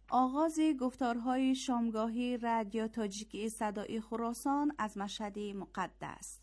آغاز گفتارهای شامگاهی رادیو تاجیکی صدای خراسان از مشهد مقدس.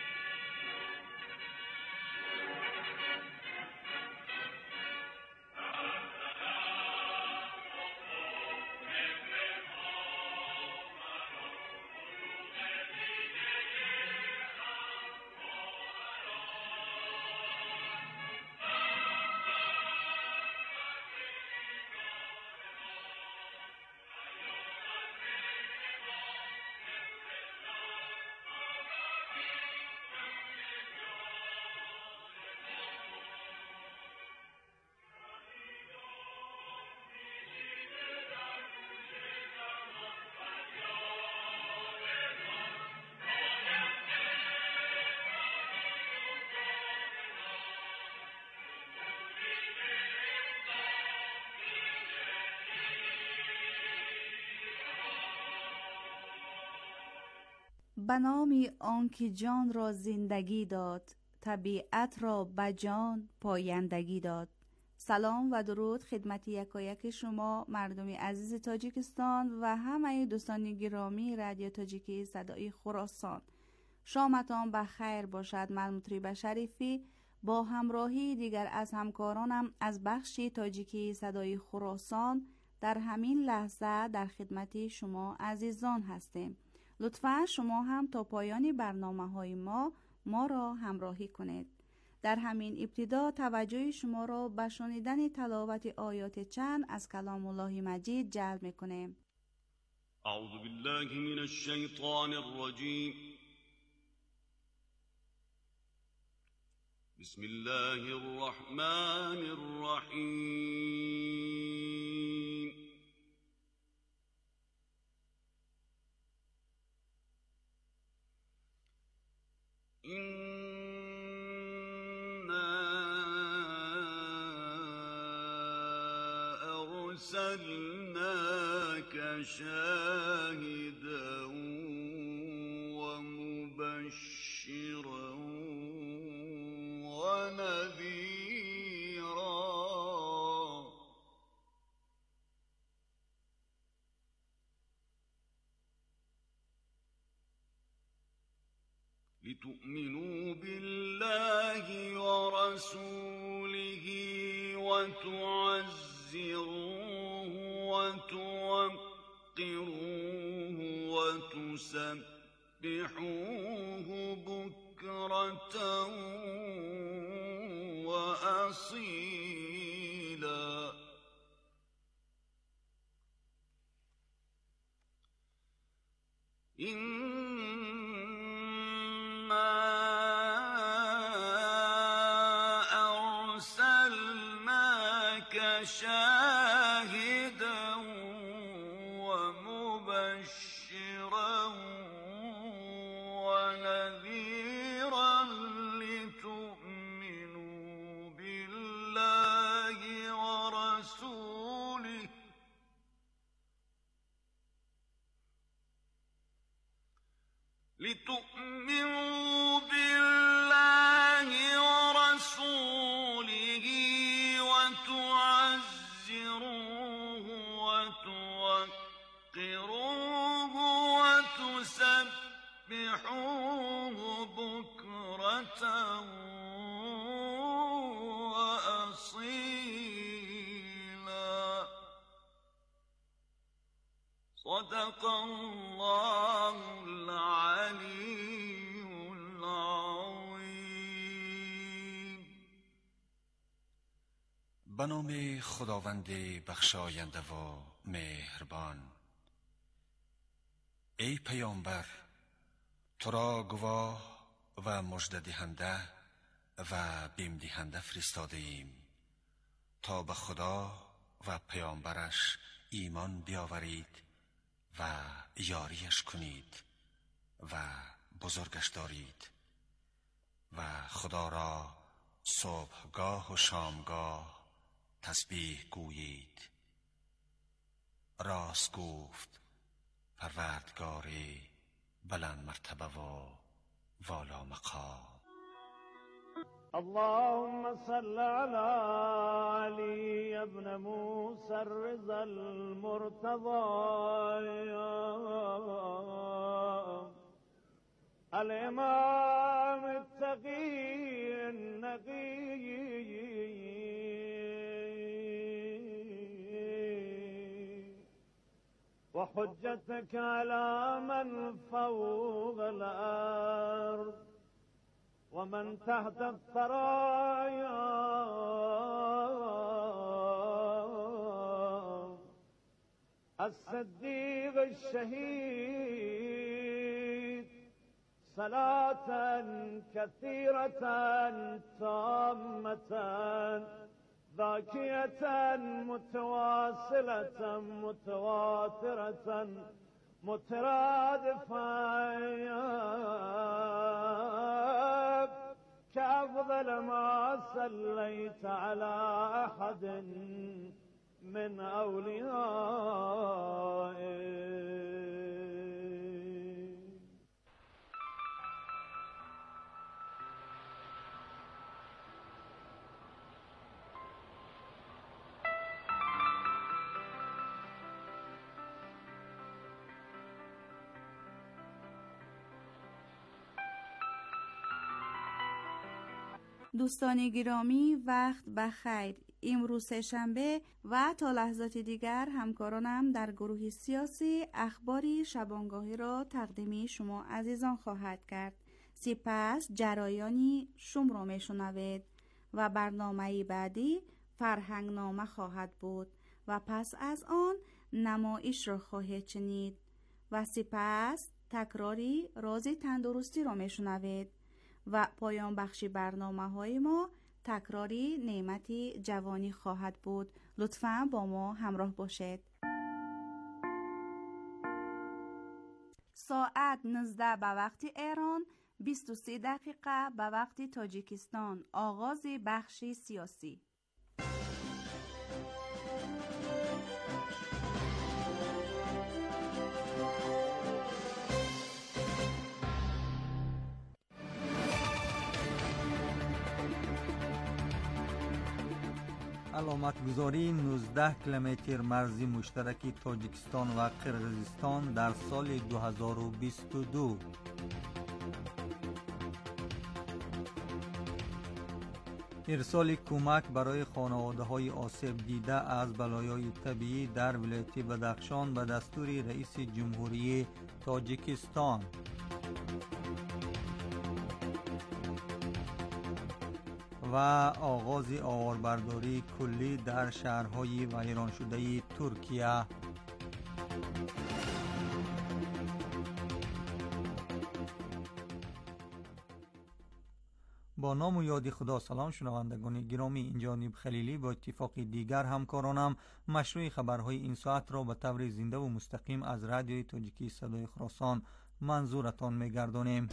به نام آنکه جان را زندگی داد، طبیعت را به جان پایندگی داد. سلام و درود خدمت یکایک شما مردم عزیز تاجیکستان و همه دوستان گرامی رادیو تاجیکی صدای خراسان. شامتان بخیر باشد. من مطرب شریفی با همراهی دیگر از همکارانم از بخش تاجیکی صدای خراسان در همین لحظه در خدمت شما عزیزان هستیم. لطفاً شما هم تا پایان برنامه‌های ما را همراهی کنید. در همین ابتدا توجه شما را به شنیدن تلاوت آیات چند از کلام الله مجید جلب می‌کنیم. اعوذ بالله من الشیطان الرجیم. بسم الله الرحمن الرحیم. إنا أرسلناك شاهدا ومبشرا ونذيرا لتؤمنوا بالله ورسوله وتعزروه وتوقروه وتسبحوه بكرة وأصيلا. شاهدا ومبشرا ونذيرا لتؤمنوا بالله ورسوله وتعزروه وتوقروه وتسبحوه بكرة وأصيلا. صدق الله العلي العظيم. به نام خداوند بخشاینده و مهربان. ای پیامبر، تو را گواه و مژده دهنده و بیم دهنده فرستاده ایم تا به خدا و پیامبرش ایمان بیاورید و یاریش کنید و بزرگش دارید و خدا را صبحگاه و شامگاه تسبیح گویید. راست گفت پروردگاری بلند مرتبه و والا مقام. اللهم صل على علي بن موسى الرضا المرتضى الإمام التقي النقي وحجتك على من فوق الأرض ومن تحت الثرايا الصديق الشهيد صلاة كثيرة تامة ذاكية متواصلة متواترة مترادفة كأفضل ما صليت على أحد من أوليائك. دوستان گرامی، وقت بخیر. امروز سه‌شنبه و تا لحظات دیگر همکارانم در گروه سیاسی اخباری شبانگاهی را تقدیم شما عزیزان خواهد کرد. سپس جرایانی شم را میشنوید و برنامه بعدی فرهنگ نامه خواهد بود و پس از آن نمایش را خواهید شنید و سپس تکراری راز تندرستی را میشنوید و پایان بخشی برنامه های ما تکراری نعمتی جوانی خواهد بود. لطفاً با ما همراه باشید. ساعت 19 به وقت ایران، 23 دقیقه به وقت تاجیکستان. آغاز بخش سیاسی. علامت گذاری 19 کیلومتر مرزی مشترک تاجیکستان و قرقیزستان در سال 2022. ارسال کمک برای خانواده‌های آسیب دیده از بلایای طبیعی در ولایت بدخشان به دستور رئیس جمهوری تاجیکستان. و آغاز آواربرداری کلی در شهرهای ویران شده ترکیه. با نام و یاد خدا. سلام شنوندگان گرامی، اینجا نیب خلیلی با اتفاق دیگر همکارانم مشروع خبرهای این ساعت را به طور زنده و مستقیم از رادیوی تاجیکی صدای خراسان منظورتان می‌گردانیم.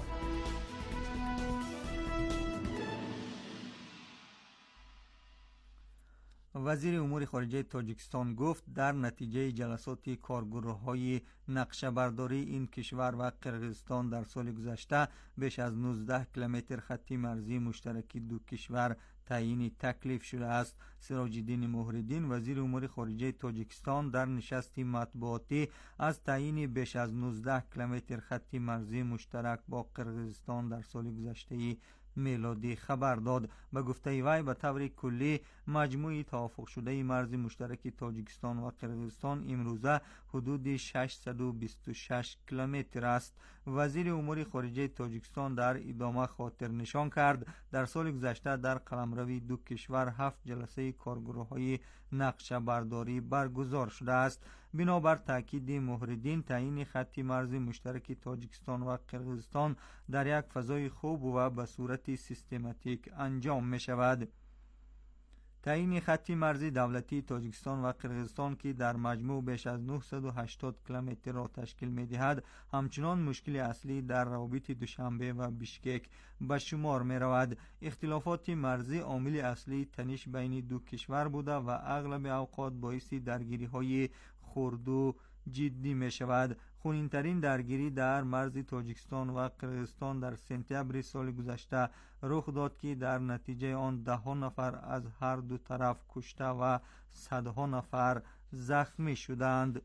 وزیر امور خارجه تاجیکستان گفت در نتیجه جلسات کارگروه‌های نقشه‌برداری این کشور و قرقیزستان در سال گذشته بیش از 19 کیلومتر خط مرزی مشترک دو کشور تعیین تکلیف شده است. سراج الدین مهرالدین وزیر امور خارجه تاجیکستان در نشستی مطبوعاتی از تعیین بیش از 19 کیلومتر خط مرزی مشترک با قرقیزستان در سال گذشته میلادی خبر داد. به گفته وی به طور کلی مجموع توافق شده مرز مشترک تاجیکستان و قرقیزستان امروزه حدود 626 کیلومتر است. وزیر امور خارجه تاجیکستان در ادامه خاطر نشان کرد در سال گذشته در قلمرو دو کشور 7 جلسه کارگروه‌های نقشه برداری برگزار شده است. بنابر تاکید مهرالدین تعیین خط مرز مشترک تاجیکستان و قرقیزستان در یک فضای خوب و به صورت سیستماتیک انجام می شود. تعیین خط مرزی دولتی تاجیکستان و قرقیزستان که در مجموع بیش از 980 کیلومتر را تشکیل می دهد همچنان مشکل اصلی در روابط دوشنبه و بیشکک به شمار می رود. اختلافات مرزی عامل اصلی تنش بین دو کشور بوده و اغلب اوقات باعث درگیری های خرد و جدی می شود. خونین‌ترین درگیری در مرز تاجیکستان و قرقیزستان در سپتامبر سال گذشته رخ داد که در نتیجه آن 10 نفر از هر دو طرف کشته و صدها نفر زخمی شدند.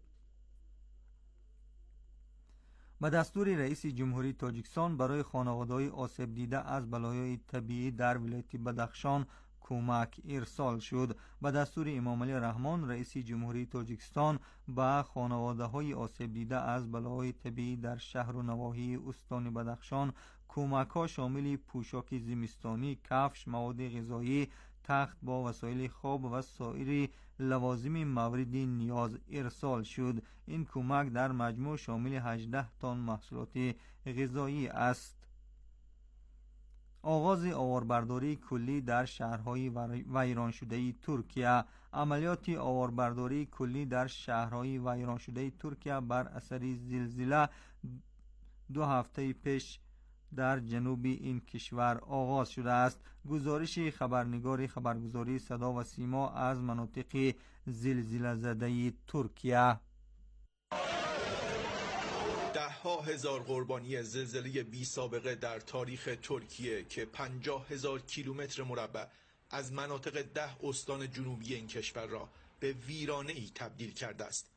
به دستور رئیس جمهوری تاجیکستان برای خانواده‌های آسیب دیده از بلایای طبیعی در ولایت بدخشان کمک ارسال شد. به دستور امام علی رحمان رئیس جمهوری تاجیکستان به خانواده‌های آسیب دیده از بلایای طبیعی در شهر و نواحی استان بدخشان کمک‌ها شامل پوشاک زمستانی، کفش، مواد غذایی، تخت با وسایل خواب و سایر لوازم مورد نیاز ارسال شد. این کمک در مجموع شامل 18 تن محصولات غذایی است. آغاز آواربرداری کلی در شهرهای ویران شده ترکیه. عملیات آواربرداری کلی در شهرهای ویران شده ترکیه بر اثر زلزله 2 هفته پیش در جنوب این کشور آغاز شده است. گزارش خبرنگار خبرگزاری صدا و سیما از مناطق زلزله زده ترکیه. ده‌ها هزار قربانی زلزله بی سابقه در تاریخ ترکیه که 50,000 کیلومتر مربع از مناطق 10 استان جنوبی این کشور را به ویرانه‌ای تبدیل کرده است.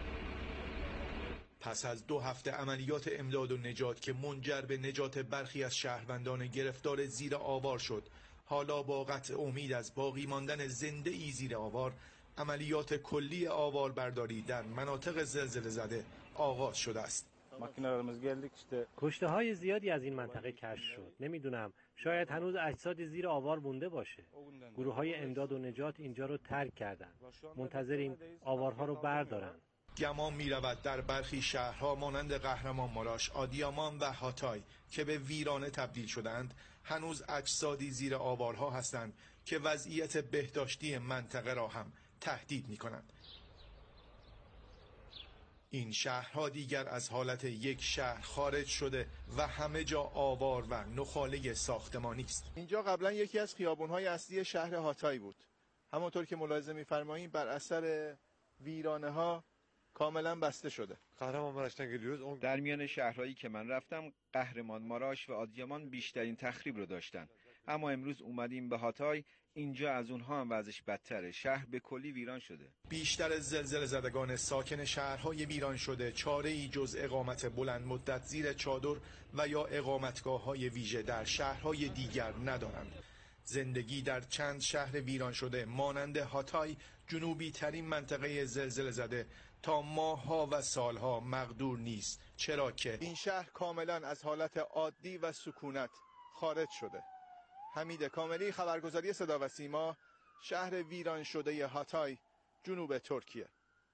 پس از 2 هفته عملیات امداد و نجات که منجر به نجات برخی از شهروندان گرفتار زیر آوار شد، حالا با قطع امید از باقی ماندن زنده ای زیر آوار، عملیات کلی آواربرداری در مناطق زلزله زده آغاز شده است. کشته های زیادی از این منطقه کشف شد. نمیدونم، شاید هنوز اجساد زیر آوار مونده باشه. گروه های امداد و نجات اینجا رو ترک کردن. منتظریم آوارها رو بردارن. گمان می رود در برخی شهرها مانند قهرمان ماراش، آدیامان و هاتای که به ویرانه تبدیل شدند، هنوز اجسادی زیر آوارها هستند که وضعیت بهداشتی منطقه را هم تهدید می کنند. این شهرها دیگر از حالت یک شهر خارج شده و همه جا آوار و نخاله ساختمانی است. اینجا قبلا یکی از خیابان‌های اصلی شهر هاتای بود. همونطور که ملاحظه می‌فرمایید بر اثر ویرانه‌ها کاملا بسته شده. در میان شهرهایی که من رفتم، قهرمان ماراش و آدیامان بیشترین تخریب رو داشتن. اما امروز اومدیم به هاتای، اینجا از اونها هم وضعش بدتره. شهر به کلی ویران شده. بیشتر زلزله زدگان ساکن شهرهای ویران شده چاره‌ای جز اقامت بلند مدت زیر چادر و یا اقامتگاه‌های ویژه در شهرهای دیگر ندارند. زندگی در چند شهر ویران شده مانند هاتای، جنوبی ترین منطقه زلزله زده، تا ماه‌ها و سالها مقدور نیست، چرا که این شهر کاملا از حالت عادی و سکونت خارج شده. حمید کاملی، خبرگزاری صدا و سیما، شهر ویران شده هاتای، جنوب ترکیه.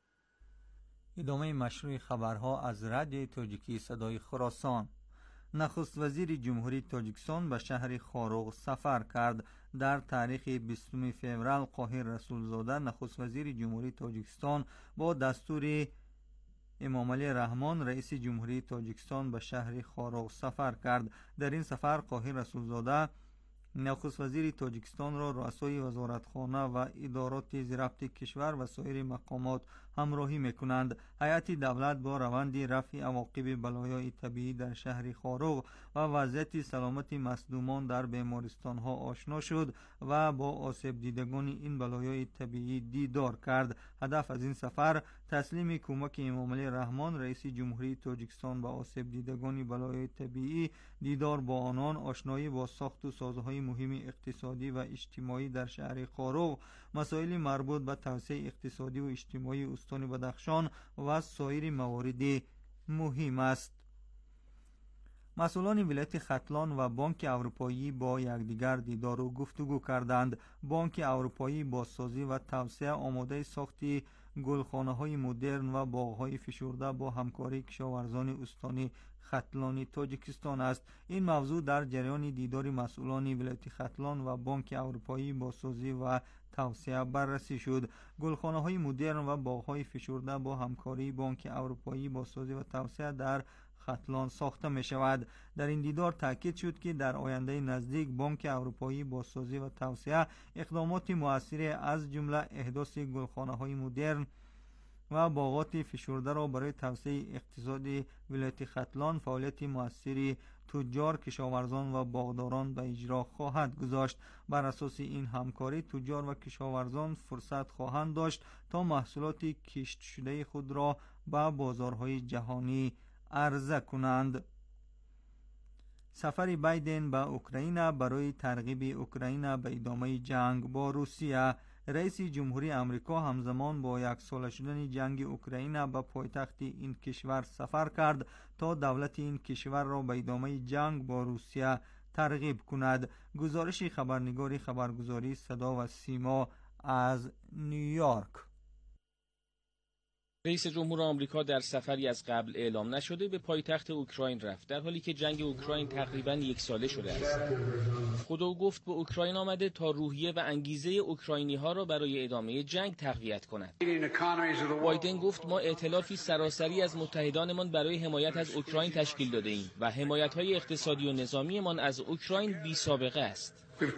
ادامه مشروع خبرها از رادیو تاجیکی صدای خراسان. نخست وزیر جمهوری تاجیکستان به شهر خاروغ سفر کرد. در تاریخ 20 فوریه قاهر رسولزاده نخست وزیر جمهوری تاجیکستان با دستور امام علی رحمان رئیس جمهوری تاجیکستان به شهر خاروغ سفر کرد. در این سفر قاهر رسولزاده نخست وزیر تاجیکستان را رؤسای وزارتخانه و ادارات زیربط کشور و سایر مقامات همراهی میکنند. هیئت دولت با روند رفع عواقب بلایای طبیعی در شهر خاروغ و وضعیت سلامت مصدومان در بیمارستان ها آشنا شد و با آسیب دیدگان این بلایای طبیعی دیدار کرد. هدف از این سفر تسلیم کمک امام علی رحمان رئیس جمهوری تاجیکستان به آسیب دیدگان بلایای طبیعی، دیدار با آنان، آشنایی با ساخت و سازهای مهم اقتصادی و اجتماعی در شهر خاروغ، مسائل مربوط به توسعه اقتصادی و اجتماعی استان بدخشان و سایر موارد مهم است. مسئولان ولایت ختلان و بانک اروپایی با یکدیگر دیدار و گفتگو کردند. بانک اروپایی با سازی و توسعه آماده ساخت گلخانه‌های مدرن و باغ‌های فشرده با همکاری کشاورزان استان ختلان تاجیکستان است. این موضوع در جریان دیدار مسئولان ولایت ختلان و بانک اروپایی با سازی و توسعه بررسی شد. گلخانه‌های مدرن و باغ‌های فشرده با همکاری بانک اروپایی با سازی و توسعه در ختلان ساخته می شود. در این دیدار تاکید شد که در آینده نزدیک بانک اروپایی با سازی و توسعه اقدامات مؤثر از جمله احداث گلخانه‌های مدرن و باغات فشرده را برای توسعه اقتصاد ولایت ختلان فعالیت مؤثری تجار، کشاورزان و باغداران به اجرا خواهد گذاشت. بر اساس این همکاری تجار و کشاورزان فرصت خواهند داشت تا محصولات کشت شده خود را به بازارهای جهانی عرضه کنند. سفر بایدن به اوکراین برای ترغیب اوکراین به ادامه جنگ با روسیه. رئیس جمهوری آمریکا همزمان با یک ساله شدن جنگ اوکراین به پایتخت این کشور سفر کرد تا دولت این کشور را به ادامه جنگ با روسیه ترغیب کند. گزارش خبرنگار خبرگزاری صدا و سیما از نیویورک. رئیس جمهور آمریکا در سفری از قبل اعلام نشده به پایتخت اوکراین رفت، در حالی که جنگ اوکراین تقریباً 1 ساله شده است. خدا گفت به اوکراین آمده تا روحیه و انگیزه اوکراینی‌ها را برای ادامه جنگ تقویت کند. بایدن گفت ما ائتلافی سراسری از متحدانمان برای حمایت از اوکراین تشکیل داده ایم و حمایت‌های اقتصادی و نظامیمان از اوکراین بی‌سابقه است.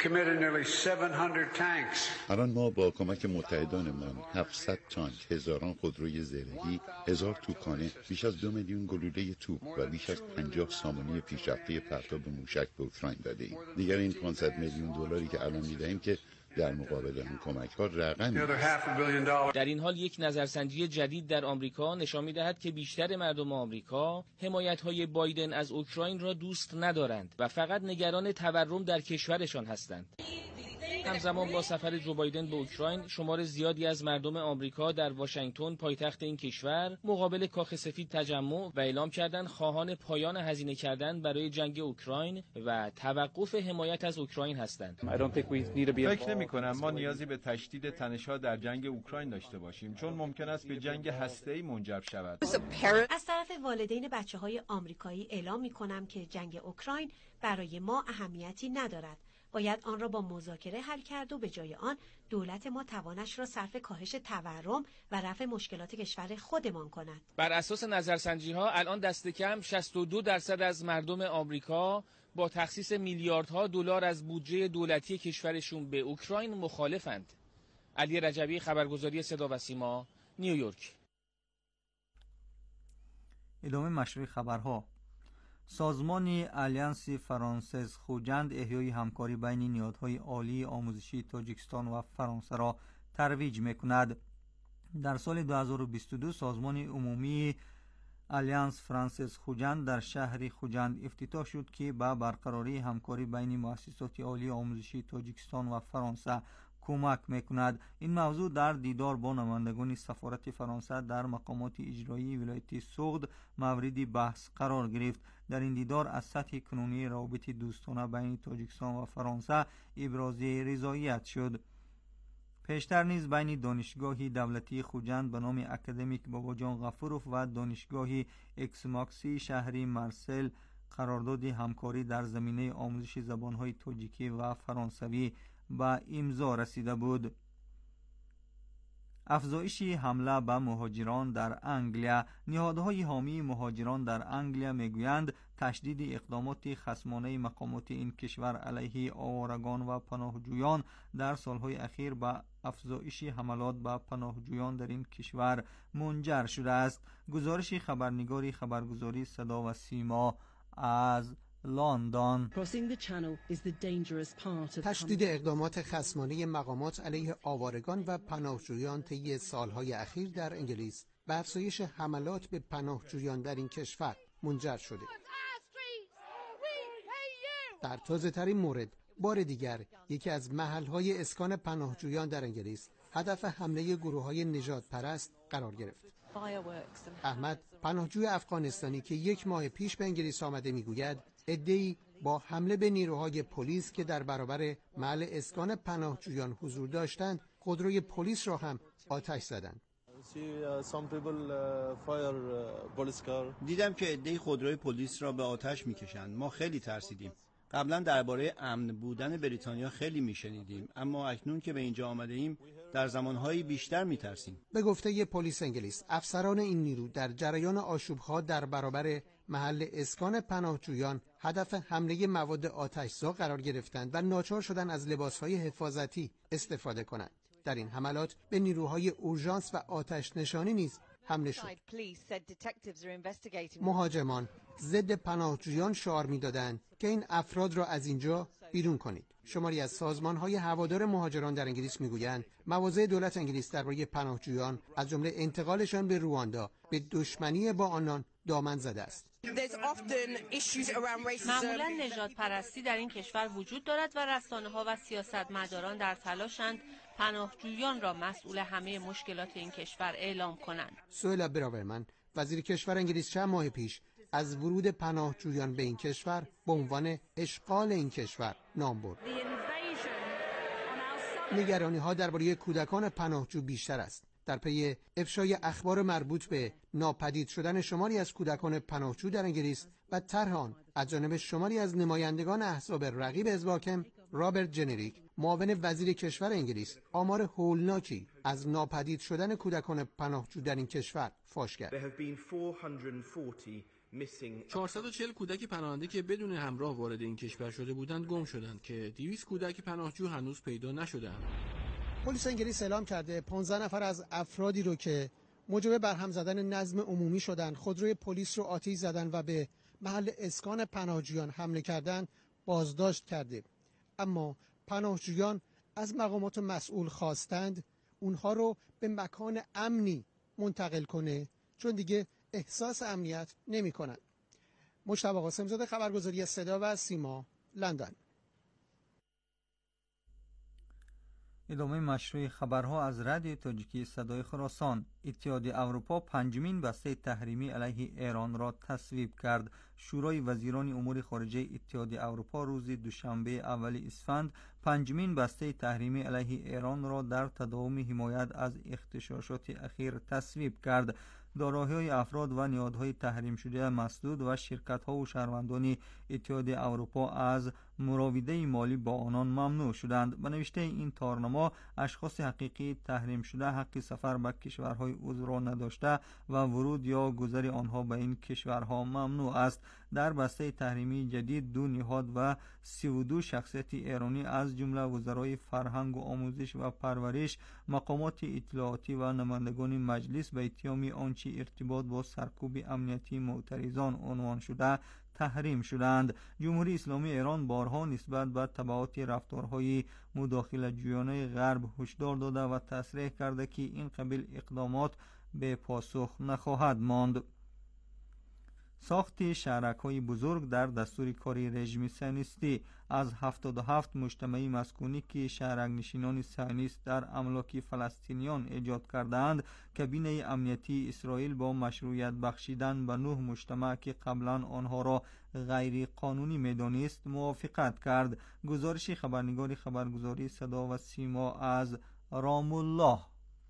الان ما با کمک متحدانمان 700 تانک، هزاران خودروی زرهی، 1000 توپخانه، بیش از 2 میلیون گلوله توپ و بیش از 50 سامانه پیشرفته پرتاب موشک به اوکراین داده ایم. دیگر این 500 میلیون دلاری که الان میدهیم که در مقابل این کمک‌ها رقمی. در این حال یک نظرسنجی جدید در آمریکا نشان می‌دهد که بیشتر مردم آمریکا حمایت‌های بایدن از اوکراین را دوست ندارند و فقط نگران تورم در کشورشان هستند. همزمان با سفر جو بایدن به اوکراین، شمار زیادی از مردم آمریکا در واشنگتن پایتخت این کشور مقابل کاخ سفید تجمع و اعلام کردند خواهان پایان هزینه کردن برای جنگ اوکراین و توقف حمایت از اوکراین هستند. فکر نمی‌کنم ما نیازی به تشدید تنش‌ها در جنگ اوکراین داشته باشیم، چون ممکن است به جنگ هسته‌ای منجر شود. از طرف والدین بچه‌های آمریکایی اعلام می‌کنم که جنگ اوکراین برای ما اهمیتی ندارد. باید آن را با مذاکره حل کرد و به جای آن دولت ما توانش را صرف کاهش تورم و رفع مشکلات کشور خودمان کند. بر اساس نظرسنجی‌ها الان دست کم 62% از مردم آمریکا با تخصیص میلیاردها دلار از بودجه دولتی کشورشون به اوکراین مخالفند. علی رجبی، خبرگزاری صدا و سیما، نیویورک. ادامه مشروع خبرها. سازمان آلیانس فرانسز خوجند احیای همکاری بین نهادهای عالی آموزشی تاجیکستان و فرانسه را ترویج می‌کند. در سال 2022 سازمان عمومی آلیانس فرانسز خوجند در شهر خوجند افتتاح شد که به برقراری همکاری بین مؤسسات عالی آموزشی تاجیکستان و فرانسه کمک می‌کند. این موضوع در دیدار با نمایندگان سفارت فرانسه در مقامات اجرایی ولایت سوغد مورد بحث قرار گرفت. در این دیدار از سطح کنونی روابط دوستانه بین تاجیکستان و فرانسه ابراز رضایت شد. پیشتر نیز بین دانشگاه دولتی خوجند به نام اکادمیک باباجان غفوروف و دانشگاه اکسماکسی شهری مرسل قرارداد همکاری در زمینه آموزش زبان‌های تاجیکی و فرانسوی به امضا رسیده بود. افزایش حمله به مهاجران در انگلیا. نهادهای حامی مهاجران در انگلیا میگویند تشدید اقدامات خصمانه مقامات این کشور علیه آوارگان و پناهجویان در سالهای اخیر به افزایش حملات به پناهجویان در این کشور منجر شده است. گزارش خبرنگاری خبرگزاری صدا و سیما از لندن. تشدید اقدامات خصمانه مقامات علیه آوارگان و پناهجویان طی سالهای اخیر در انگلیس به افزایش حملات به پناهجویان در این کشور منجر شده. در تازه‌ترین مورد، بار دیگر یکی از محل‌های اسکان پناهجویان در انگلیس هدف حمله گروه‌های نژاد پرست قرار گرفت. احمد، پناهجوی افغانستانی که 1 ماه پیش به انگلیس آمده، میگوید عده‌ای با حمله به نیروهای پلیس که در برابر محل اسکان پناهجویان حضور داشتند، خودروی پلیس را هم آتش زدند. دیدم که عده‌ای خودروی پلیس را به آتش می‌کشند. ما خیلی ترسیدیم. قبلا درباره امن بودن بریتانیا خیلی میشنیدیم، اما اکنون که به اینجا آمده ایم در زمانهای بیشتر میترسیم. به گفته پلیس انگلیس، افسران این نیرو در جریان آشوب‌ها در برابر محل اسکان پناهجویان هدف حمله مواد آتش‌زا قرار گرفتند و ناچار شدند از لباس‌های حفاظتی استفاده کنند. در این حملات به نیروهای اورژانس و آتش نشانی نیز حمله شد. مهاجمان ضد پناهجویان شعار می‌دادند که این افراد را از اینجا بیرون کنید. شماری از سازمان‌های هوادار مهاجران در انگلیس می‌گویند مواضع دولت انگلیس درباره پناهجویان از جمله انتقالشان به رواندا به دشمنی با آنان دامن زده است. معمولا نژاد پرستی در این کشور وجود دارد و رسانه‌ها و سیاستمداران در تلاشند پناهجویان را مسئول همه مشکلات این کشور اعلام کنند. سوئلا براورمن وزیر کشور انگلیس چند ماه پیش از ورود پناهجویان به این کشور به عنوان اشغال این کشور نام برد. نگرانی‌ها درباره کودکان پناهجو بیشتر است. در پی افشای اخبار مربوط به ناپدید شدن شماری از کودکان پناهجو در انگلیس و طرح آن از جانب شماری از نمایندگان احزاب رقیب حزب حاکم، رابرت جنریک معاون وزیر کشور انگلیس آمار هولناکی از ناپدید شدن کودکان پناهجو در این کشور فاش کرد. 440 کودک پناهنده که بدون همراه وارد این کشور شده بودند گم شدند که 200 کودک پناهجو هنوز پیدا نشده‌اند. پلیس انگلیس اعلام کرده 15 نفر از افرادی رو که موجب برهم زدن نظم عمومی شدن، خودروی پلیس رو آتش زدن و به محل اسکان پناهجویان حمله کردن بازداشت کرده. اما پناهجویان از مقامات مسئول خواستند اونها رو به مکان امنی منتقل کنه چون دیگه احساس امنیت نمی کنن. مجتبی قاسم‌زاده، خبرگزاری صدا و سیما، لندن. ادامه مشروع خبرها از رادیو تاجیکی صدای خراسان. اتحادیه اروپا پنجمین بسته تحریمی علیه ایران را تصویب کرد. شورای وزیران امور خارجه اتحادیه اروپا روز دوشنبه اول اسفند پنجمین بسته تحریمی علیه ایران را در تداوم حمایت از اغتشاشات اخیر تصویب کرد. دارایی‌های افراد و نهادهای تحریم شده مسدود و شرکت‌ها و شهروندان اتحادیه اروپا از مراوده مالی با آنان ممنوع شدند. به نوشته این تارنما اشخاص حقیقی تحریم شده حق سفر به کشورهای عضو را نداشته و ورود یا گذر آنها به این کشورها ممنوع است. در بسته تحریمی جدید 2 نهاد و 32 شخصیت ایرانی از جمله وزرای فرهنگ و آموزش و پرورش، مقامات اطلاعاتی و نمایندگان مجلس به اتهام آنچه ارتباط با سرکوب امنیتی معترضان عنوان شده تحریم شدند. جمهوری اسلامی ایران بارها نسبت به تبعات رفتارهای مداخله جویانه غرب هشدار داده و تصریح کرده که این قبیل اقدامات به پاسخ نخواهد ماند. ساخت شهرک‌های بزرگ در دستور کاری رژیم صهیونیستی. از 77 مجتمع مسکونی که شهرک‌نشینان صهیونیست در املاک فلسطینیان ایجاد کردند، کابینه امنیتی اسرائیل با مشروعیت بخشیدن به 9 مجتمع که قبلا آنها را غیر قانونی می‌دانست موافقت کرد. گزارش خبرنگار خبرگزاری صدا و سیما از رام الله.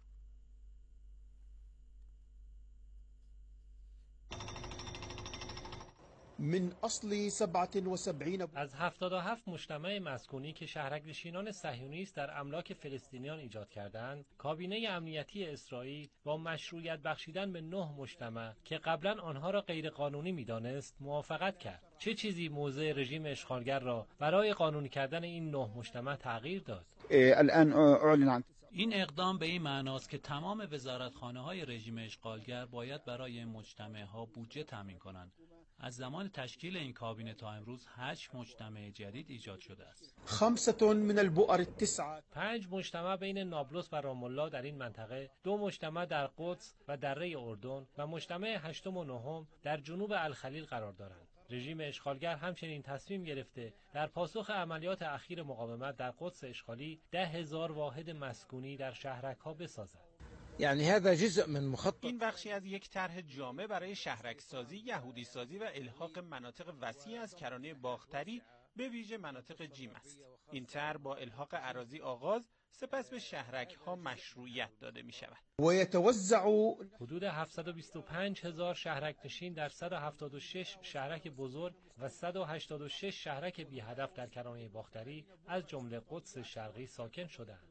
من اصل 77 از 77 مجتمع مسکونی که شهرک‌نشینان صهیونیست در املاک فلسطینیان ایجاد کردند، کابینه امنیتی اسرائیل با مشروعیت بخشیدن به 9 مجتمع که قبلا آنها را غیر قانونی می‌دانست موافقت کرد. چه چیزی موضع رژیم اشغالگر را برای قانونی کردن این 9 مجتمع تغییر داد؟ الان اعلن این اقدام به این معناست که تمام وزارتخانه‌های رژیم اشغالگر باید برای این مجتمع‌ها بودجه تامین کنند. از زمان تشکیل این کابینه تا امروز 8 مجتمع جدید ایجاد شده است. 5 من البؤر التسعة 5 مجتمع بین نابلس و رام الله در این منطقه، 2 مجتمع در قدس و دره اردن و مجتمع 8 و 9 در جنوب الخلیل قرار دارند. رژیم اشغالگر همچنین تصمیم گرفته در پاسخ عملیات اخیر مقاومت در قدس اشغالی 10,000 واحد مسکونی در شهرک‌ها بسازد. یعنی هذا جزء من مخطط. این بخشی از یک طرح جامع برای شهرک سازی، یهودی سازی و الحاق مناطق وسیع از کرانه باختری به ویژه مناطق جیم است. این طرح با الحاق اراضی آغاز، سپس به شهرک ها مشروعیت داده می شود. و یتوزع حدود 725,000 شهرک نشین در 176 شهرک بزرگ و 186 شهرک بی هدف در کرانه باختری از جمله قدس شرقی ساکن شدند.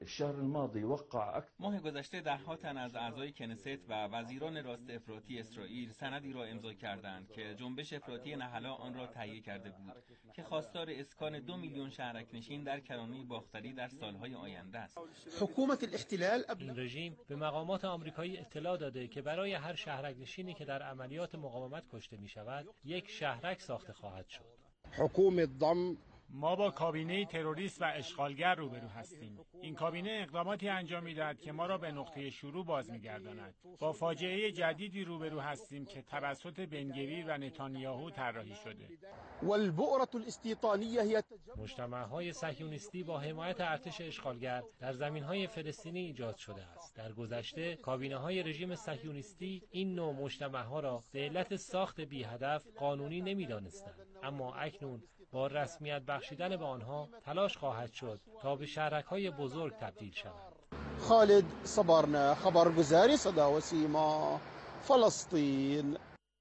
ماه گذشته ده‌ها تن از اعضای کنست و وزیران راست افراطی اسرائیل سندی را امضا کردند که جنبش افراطی نهلا آن را تهیه کرده بود که خواستار اسکان 2 میلیون شهرک‌نشین در کرانه باختری در سالهای آینده است. حکومت الاحتلال این رژیم به مقامات آمریکایی اطلاع داده که برای هر شهرک‌نشینی که در عملیات مقاومت کشته می‌شود، یک شهرک ساخته خواهد شد. حکومت ضم ما با کابینه تروریست و اشغالگر روبرو هستیم. این کابینه اقداماتی انجام می‌دهد که ما را به نقطه شروع باز می‌گرداند. با فاجعه جدیدی روبرو هستیم که توسط بن‌گویر و نتانیاهو طراحی شده. والبؤرة الاستيطانية هي مجتمع‌های صهیونیستی با حمایت ارتش اشغالگر در زمین‌های فلسطینی ایجاد شده است. در گذشته کابینه‌های رژیم صهیونیستی این نوع مجتمع‌ها را به علت ساخت بی‌هدف قانونی نمی‌دانستند، اما اکنون با رسمیت بخشیدن به آنها تلاش خواهد شد تا به شهرک‌های بزرگ تبدیل شوند. خالد صبرنا خبرگزاری صدا و سیما فلسطین.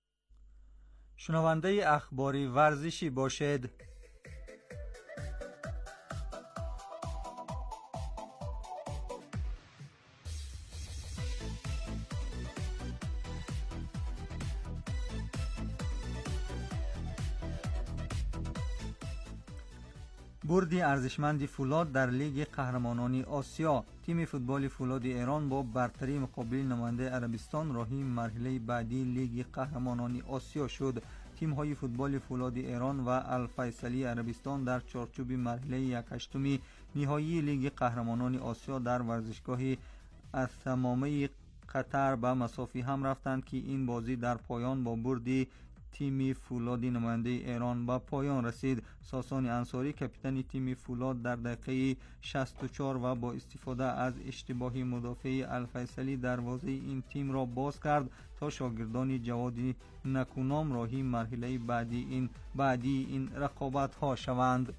شنونده اخباری ورزشی باشد. بردی ارزشمندی فولاد در لیگ قهرمانان آسیا. تیم فوتبال فولاد ایران با برتری مقابل نماینده عربستان راهی مرحله بعدی لیگ قهرمانان آسیا شد. تیم های فوتبال فولاد ایران و الفیصلی عربستان در چارچوب مرحله 1/8 نهایی لیگ قهرمانان آسیا در ورزشگاه الثمامه قطر به مساوی هم رفتند که این بازی در پایان با بردی تیم فولاد نماینده ایران به پایان رسید. ساسان انصاری کاپیتان تیم فولاد در دقیقه 64 و با استفاده از اشتباه مدافع الفیصلی دروازه این تیم را باز کرد تا شاگردان جوادی نکونام راهی مرحله بعدی این رقابت ها شوند.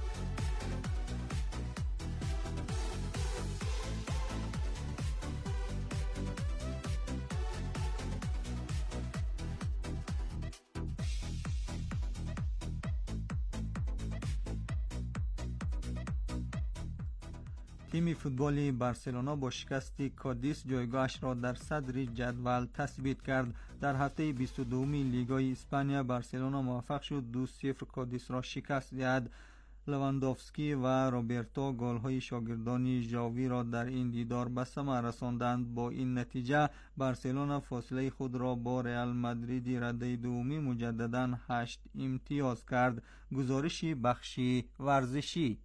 تیم فوتبال بارسلونا با شکست کادیس جایگاهش را در صدر جدول تثبیت کرد. در هفته 22 لیگای اسپانیا بارسلونا موفق شد 2-0 کادیس را شکست دهد. لواندوفسکی و روبرتو گل‌های شاگردان ژاوی را در این دیدار به ثمر رساندند. با این نتیجه بارسلونا فاصله خود را با رئال مادرید رده دومی مجددا 8 امتیاز کرد. گزارش بخشی ورزشی.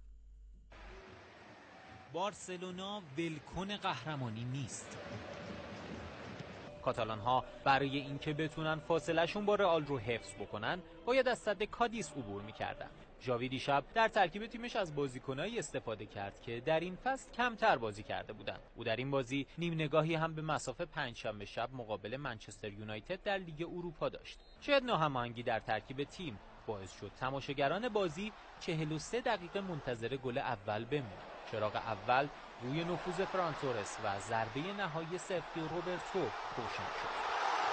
بارسلونا ولکن قهرمانی نیست. کاتالان ها برای اینکه بتونن فاصله شون با رئال رو حفظ بکنن باید از سد کادیس عبور می‌کردن. ژاوی دیشب در ترکیب تیمش از بازیکنایی استفاده کرد که در این فصل کمتر بازی کرده بودند. او در این بازی نیم نگاهی هم به مسافه پنجشنبه شب مقابل منچستر یونایتد در لیگ اروپا داشت. شاید ناهماهنگی در ترکیب تیم باعث شد تماشاگران بازی 43 دقیقه منتظر گل اول بمونند. چراغ اول روی نفوذ فران تورس و ضربه نهایی سرخیو روبرتو روشن شد.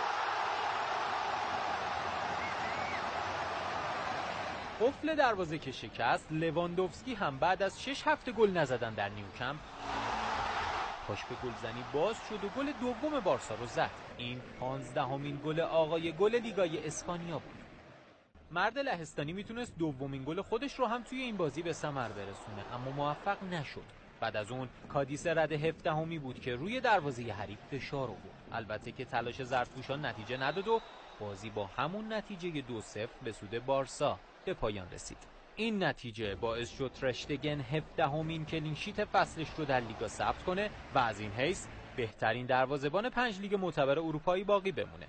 قفل دروازه که شکست، لواندوفسکی هم بعد از 6 هفته گل نزدن در نیوکمپ پاش به گلزنی باز شد و گل دوم بارسا رو زد. این 15مین گل آقای گل لیگای اسپانیا بود. مرد لهستانی میتونست دومین گل خودش رو هم توی این بازی به ثمر برسونه اما موفق نشد. بعد از اون کادیس رده 17می بود که روی دروازه حریف فشار آورد. البته که تلاش زرتپوشان نتیجه نداد و بازی با همون نتیجه 2-0 به سود بارسا به پایان رسید. این نتیجه باعث شد ترشتگن 17مین کلینشیت فصلش رو در لیگا ثبت کنه و از این حیث بهترین دروازه‌بان 5 لیگ معتبر اروپایی باقی بمونه.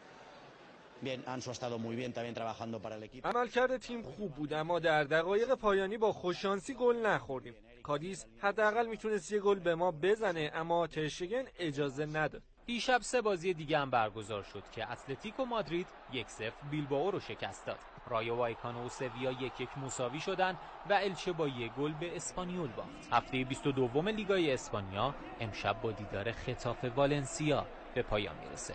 عملکرد تیم خوب بود اما در دقایق پایانی با خوششانسی گل نخوردیم. کادیس حداقل میتونست یه گل به ما بزنه اما ترشتگن اجازه نداد. دیشب 3 بازی دیگه هم برگزار شد که اتلتیکو مادرید 1-0 بیلبائو رو شکست داد. رایو وایکانو و سویا 1-1 مساوی شدن و الچه با 1 گل به اسپانیول باخت. هفته 22 لیگای اسپانیا امشب با دیدار خطاف والنسیا به پایان میرسه.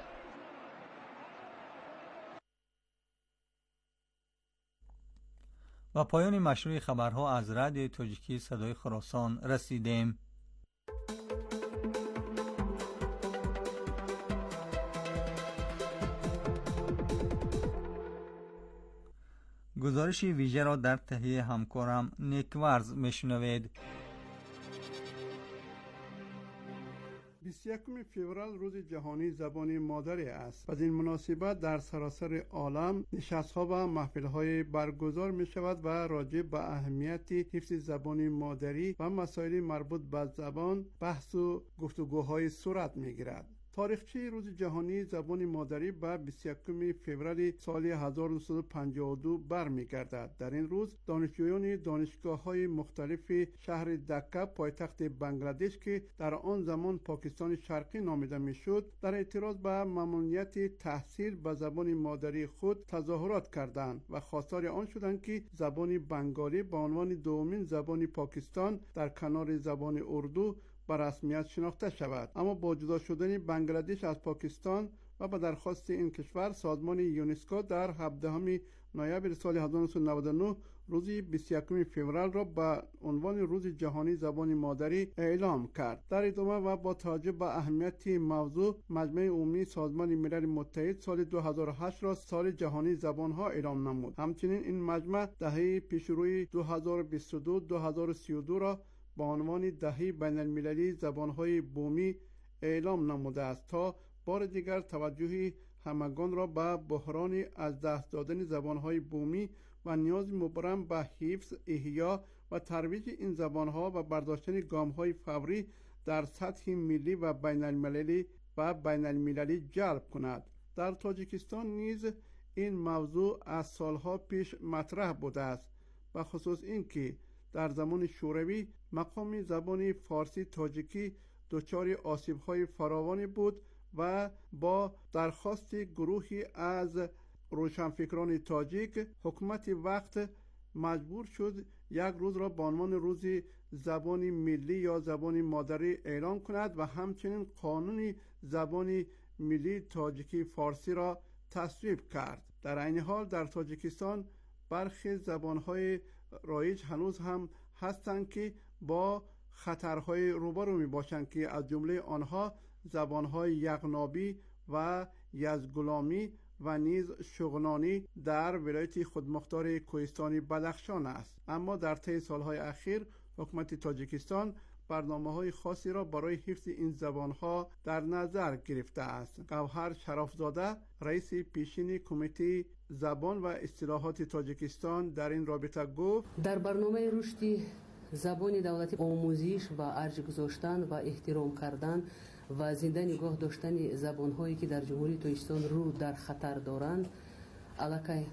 و پایان مشروع خبرها از رادیو تاجیکی صدای خراسان رسیدیم. گزارش ویژه را در تهیه همکارم نیکورز میشنوید. 21 فوریه روز جهانی زبان مادری است. از این مناسبت در سراسر عالم نشست‌ها و محفل‌های برگزار می‌شود و راجع به اهمیت حفظ زبان مادری و مسائل مربوط به زبان بحث و گفتگوهای صورت می‌گیرد. تاریخچه روز جهانی زبان مادری به 21 فوریه سال 1952 برمیگردد. در این روز دانشجویان دانشگاه‌های مختلف شهر دکه پایتخت بنگلادش که در آن زمان پاکستان شرقی نامیده میشد، در اعتراض به ممنوعیت تحصیل به زبان مادری خود تظاهرات کردند و خواستار آن شدند که زبان بنگالی به عنوان دومین زبان پاکستان در کنار زبان اردو به رسمیت شناخته شود. اما با جدا شدن بنگلادش از پاکستان و به درخواست این کشور، سازمان یونسکو در 17 نوامبر سال 1999 روز 21 فوریه را به عنوان روز جهانی زبان مادری اعلام کرد. در ادامه و با توجه به اهمیت موضوع، مجمع عمومی سازمان ملل متحد سال 2008 را سال جهانی زبانها اعلام نمود. همچنین این مجمع دهه پیشروی 2022-2032 را با عنوان دهه بین المللی زبانهای بومی اعلام نموده است تا بار دیگر توجه همگان را به بحران از دست دادن زبانهای بومی و نیاز مبرم به حفظ، احیا و ترویج این زبانها و برداشتن گام‌های فوری در سطح ملی و بین المللی جلب کند. در تاجیکستان نیز این موضوع از سالها پیش مطرح بوده است، به خصوص اینکه در زمان شوروی مقام زبان فارسی تاجیکی دچار آسیب‌های فراوانی بود و با درخواست گروهی از روشنفکران تاجیک، حکومت وقت مجبور شد یک روز را به عنوان روز زبان ملی یا زبان مادری اعلام کند و همچنین قانون زبان ملی تاجیکی فارسی را تصویب کرد. در عین حال در تاجیکستان برخی زبان‌های رایج هنوز هم هستند که با خطرهای روبرو می باشند که از جمله آنها زبانهای یغنابی و یزگلامی و نیز شغنانی در ولایت خودمختار کوهستانی بدخشان است. اما در طی سالهای اخیر حکومت تاجیکستان برنامه‌های خاصی را برای حفظ این زبانها در نظر گرفته است. گوهر شرافزاده، رئیس پیشین کمیته زبان و اصطلاحات تاجیکستان، در این رابطه گفت: در برنامه رشد زبان دولتی آموزش و ارج گذاشتن و احترام کردن و زنده نگاه داشتن زبان‌هایی که در جمهوری تاجیکستان رو در خطر دارند علاقه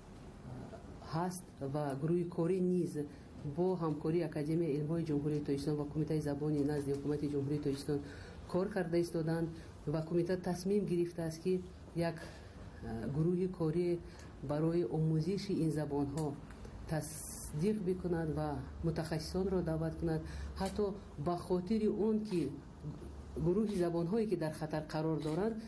هست و گروه کاری نیز با همکاری اکادمی علم‌های جمهوری تاجیکستان و کمیته زبانی نزد حکومت جمهوری تاجیکستان کار کرده ایستادند و کمیته تصمیم گرفته است که یک گروه کاری برای آموزش این زبان‌ها تصدیق بکند و متخصصان را دعوت کند، حتی به خاطر اون که گروه زبان‌هایی که در خطر قرار دارند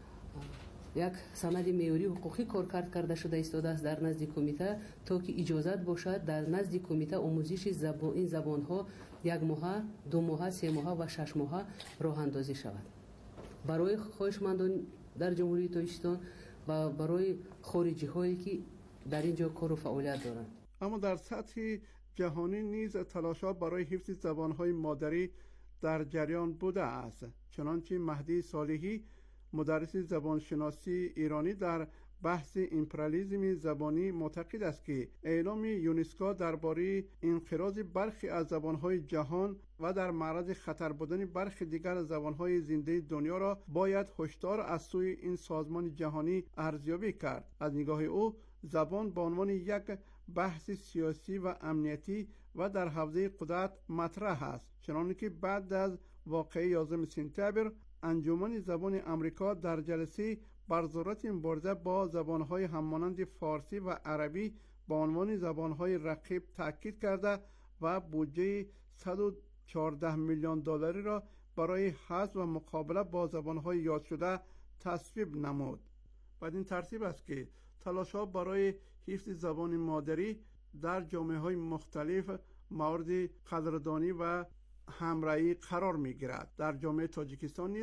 یک سند معیاری حقوقی کارکرد کرده شده ایستاده است در نزد کمیته تا که اجازت باشد در نزد کمیته آموزش این زبان‌ها 1 ماه، 2 ماه، 3 ماه و 6 ماه راه اندازی شود برای خواهشمندان در جمهوری تاجیکستان و برای خارجی هایی که در اینجا کار و فعالیت دارند. اما در سطح جهانی نیز تلاش‌ها برای حفظ زبان‌های مادری در جریان بوده است. چنانچه مهدی صالحی، مدرس زبانشناسی ایرانی، در بحث امپریالیسم زبانی معتقد است که اعلام یونسکو درباره انقراض برخی از زبان‌های جهان و در معرض خطر بودن برخی دیگر زبان‌های زنده دنیا را باید هشدار از سوی این سازمان جهانی ارزیابی کرد. از نگاه او زبان به عنوان یک بحث سیاسی و امنیتی و در حوزه قدرت مطرح است، چنانکه بعد از واقعه 11 سپتامبر انجمن زبان امریکا در جلسه بر ضرورت مبارزه با زبانهای همانند فارسی و عربی به عنوان زبانهای رقیب تاکید کرده و بودجه 114 میلیون دلاری را برای حذف و مقابله با زبانهای یاد شده تصویب نمود. بدین ترتیب است که تلاش‌ها برای حفظ زبان مادری در جامعه‌های مختلف مورد قدردانی و همراهی قرار می‌گیرد. در جامعه تاجیکستان نیز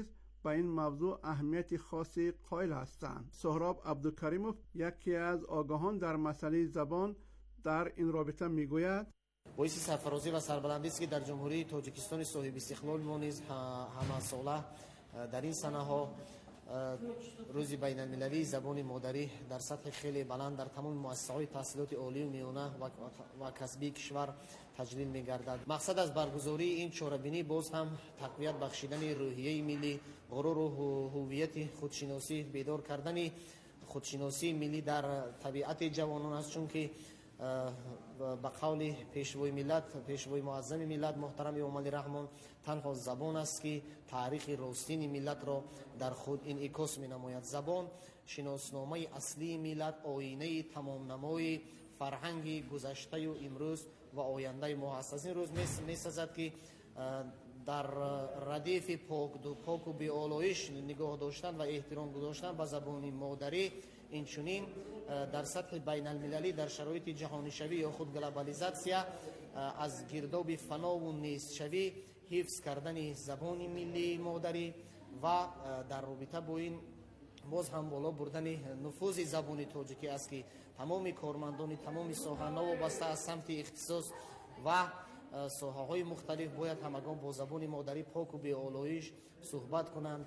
به این موضوع اهمیت خاصی قائل هستند. سهراب عبدالکریموف، یکی از آگاهان در مسئله زبان، در این رابطه میگوید: باعث سرفرازی و سربلندی است که در جمهوری تاجیکستان صاحب استقلال ما نیز همه ساله در این سنه ها روز بین المللی زبان مادری در سطح خیلی بلند در تمام مؤسسات تحصیلات عالی و میانه و کسبی کشور تجلیل می‌گردد. مقصد از برگزاری این چهاربینی باز هم تقویت بخشیدن روحیه ملی، غرور و هویت خودشناسی، بیدار کردن خودشناسی ملی در طبیعت جوانان است، چون که به قول پیشوای ملت، پیشوای معظم ملت محترم امام علی رحمان، تنها زبان است که تاریخ راستین ملت را در خود انعکاس می‌نماید. زبان شناسنامه اصلی ملت، آینه تمام نمای فرهنگ گذشته و امروز و آینده ما است. از این روز می‌سازد که در ردیف پاک و بی‌آلایش نگاه داشتن و احترام گذاشتن به زبان مادری، اینچنین در سطح بین المللی در شرایط جهانی شوی یا خود گلوبالیزاسیا از گرداب فنا و نیست شوی حفظ کردن زبان ملی مادری و در رابطه با این باز هم بالا بردن نفوذ زبان تاجیکی است که تمام کارمندان تمام ساحه‌ها وابسته از سمت اختصاص و ساحه‌های مختلف باید همگان با زبان مادری پاک و بی‌آلایش صحبت کنند.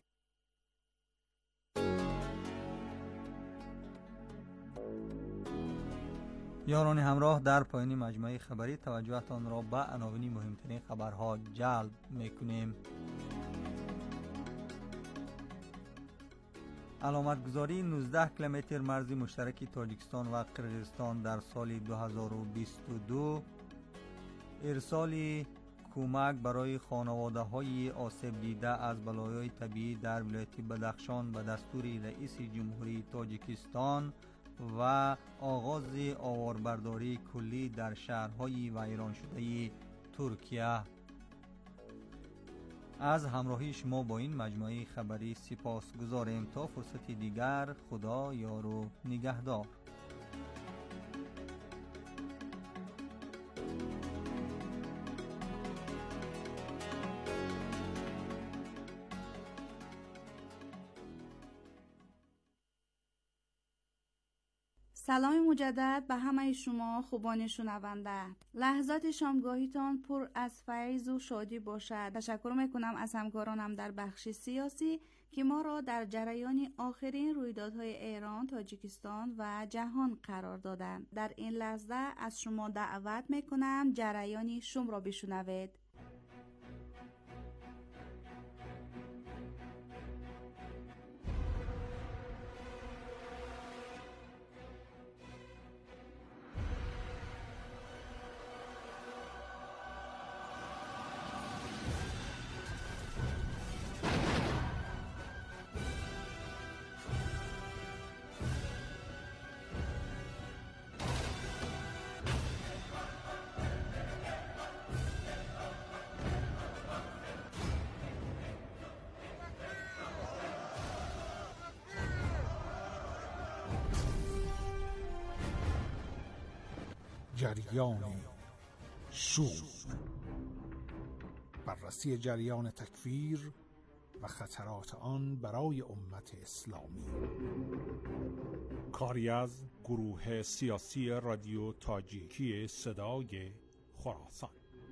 یاران همراه، در پایان مجموعه خبری توجهتان را به عناوین مهمترین خبرها جلب میکنیم. علامتگذاری 19 کیلومتر مرز مشترک تاجیکستان و قرقیزستان در سال 2022، ارسال کمک برای خانواده‌های آسیب دیده از بلایای طبیعی در ولایت بدخشان به دستور رئیس جمهوری تاجیکستان و آغاز آواربرداری کلی در شهرهای ویران شده ترکیه. از همراهی شما با این مجموعه خبری سپاس گذاریم. تا فرصتی دیگر، خدا یار و نگهدار. سلام مجدد به همه شما خوبان شنونده. لحظات شامگاهیتان پر از فیض و شادی باشد. تشکر میکنم از همکارانم در بخش سیاسی که ما را در جریان آخرین رویدادهای ایران، تاجیکستان و جهان قرار دادند. در این لحظه از شما دعوت میکنم جریان شم را بشنوید. جریان شور، بررسی جریان تکفیر و خطرات آن برای امت اسلامی. کاری از گروه سیاسی رادیو تاجیکی صدای خراسان.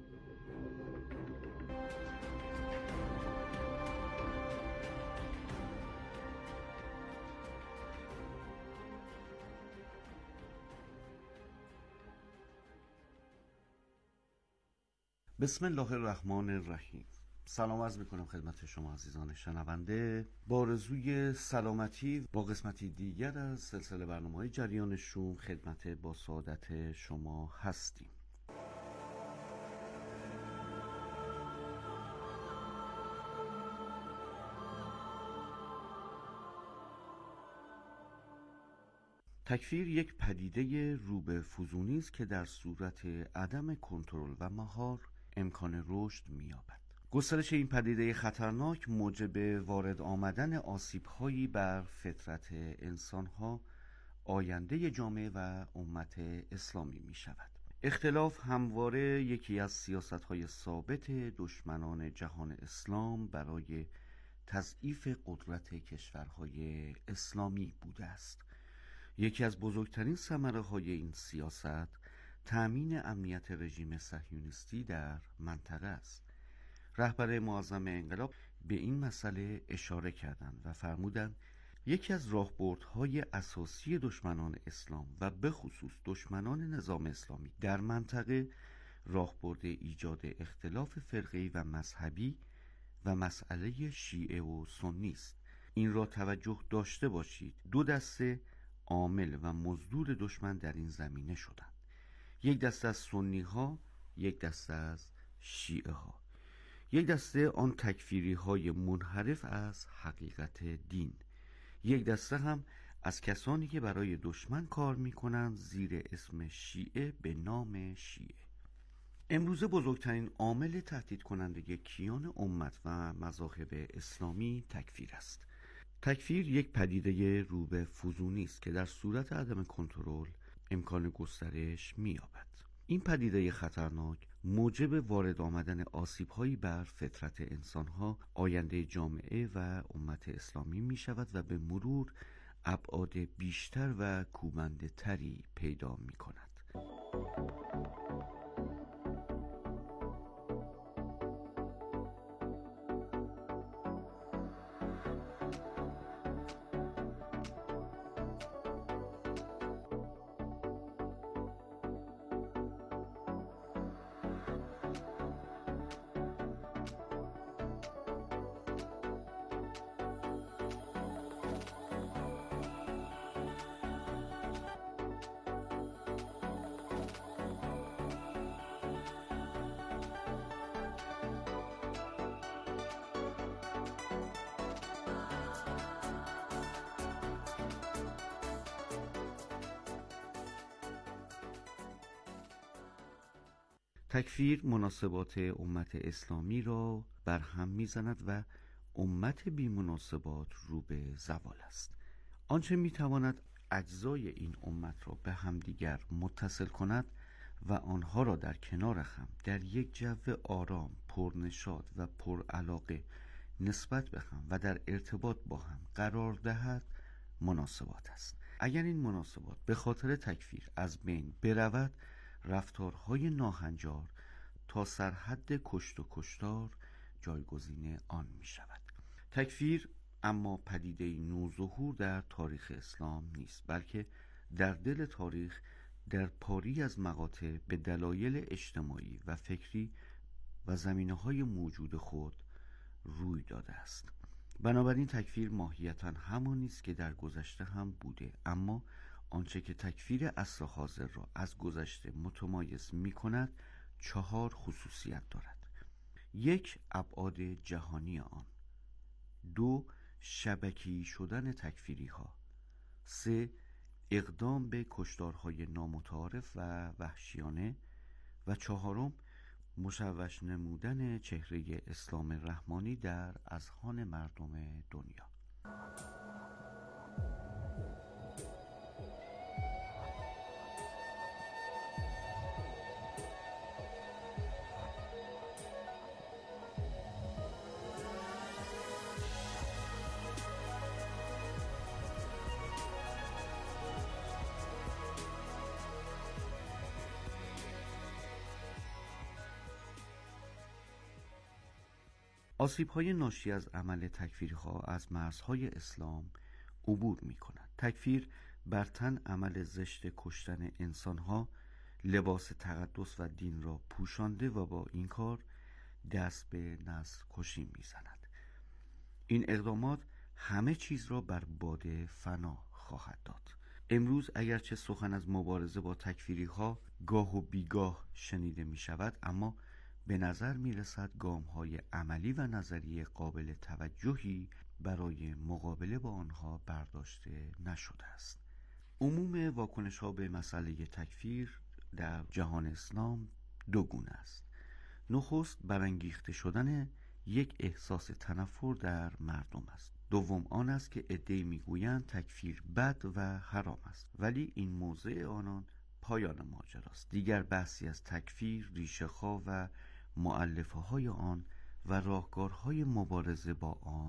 بسم الله الرحمن الرحیم. سلام عرض میکنم خدمت شما عزیزان شنونده. با آرزوی سلامتی با قسمتی دیگر از سلسله برنامه‌های جریان شوم خدمت با سعادت شما هستیم. تکفیر یک پدیده رو به فزونی است که در صورت عدم کنترل و مهار امکان رشد می‌یابد. گسترش این پدیده خطرناک موجب وارد آمدن آسیب‌هایی بر فطرت انسان‌ها، آینده جامعه و امت اسلامی می‌شود. اختلاف همواره یکی از سیاست‌های ثابت دشمنان جهان اسلام برای تضعیف قدرت کشورهای اسلامی بوده است. یکی از بزرگترین ثمره‌های این سیاست تأمین امنیت رژیم صهیونیستی در منطقه است. رهبر معظم انقلاب به این مسئله اشاره کردند و فرمودند یکی از راهبردهای اساسی دشمنان اسلام و به خصوص دشمنان نظام اسلامی در منطقه راهبرد ایجاد اختلاف فرقه‌ای و مذهبی و مسئله شیعه و سنی است. این را توجه داشته باشید، دو دسته عامل و مزدور دشمن در این زمینه شدند. یک دسته از سنی ها، یک دسته از شیعه ها، یک دسته آن تکفیری های منحرف از حقیقت دین، یک دسته هم از کسانی که برای دشمن کار می کنند زیر اسم شیعه به نام شیعه. امروزه بزرگترین عامل تهدید کننده کیان امت و مذاهب اسلامی تکفیر است. تکفیر یک پدیده رو به فزونی است که در صورت عدم کنترل امکان گسترش می‌یابد. این پدیده خطرناک موجب وارد آمدن آسیب‌هایی بر فطرت انسان‌ها، آینده جامعه و امت اسلامی می‌شود و به مرور ابعاد بیشتر و کوبنده‌تری پیدا می‌کند. تکفیر مناسبات امت اسلامی را بر هم می‌زند و امت بی مناسبات رو به زوال است. آنچه می‌تواند اجزای این امت را به همدیگر متصل کند و آنها را در کنار هم در یک جو آرام، پرنشاط و پرعلاقه نسبت به هم و در ارتباط با هم قرار دهد مناسبات است. اگر این مناسبات به خاطر تکفیر از بین برود، رفتارهای ناهنجار تا سرحد کشت و کشتار جایگزین آن می شود. تکفیر اما پدیده نوظهور در تاریخ اسلام نیست، بلکه در دل تاریخ در پاری از مقاطع به دلایل اجتماعی و فکری و زمینه‌های موجود خود روی داده است. بنابراین تکفیر ماهیتاً همانی است که در گذشته هم بوده، اما آنچه که تکفیر عصر حاضر را از گذشته متمایز می کند 4 خصوصیت دارد. 1. ابعاد جهانی آن. 2. شبکی شدن تکفیری ها. 3. اقدام به کشتارهای نامتعارف و وحشیانه. و 4. مشوش نمودن چهره اسلام رحمانی در اذهان مردم دنیا. آسیب‌های ناشی از عمل تکفیری‌ها از مرزهای اسلام عبور می‌کند. تکفیر بر تن عمل زشت کشتن انسان‌ها، لباس تقدس و دین را پوشانده و با این کار دست به نسل کشی می‌زند. این اقدامات همه چیز را بر باد فنا خواهد داد. امروز اگرچه سخن از مبارزه با تکفیری‌ها گاه و بیگاه شنیده می‌شود، اما به نظر می رسد گام‌های عملی و نظری قابل توجهی برای مقابله با آنها برداشته نشده است. عموم واکنش‌ها به مسئله تکفیر در جهان اسلام 2 گونه است. نخست برانگیخته شدن یک احساس تنفر در مردم است. دوم آن است که عده‌ای می‌گویند تکفیر بد و حرام است، ولی این موضع آنان پایان ماجراست. دیگر بحثی از تکفیر، ریشه‌ها و مؤلفه‌های آن و راهکارهای مبارزه با آن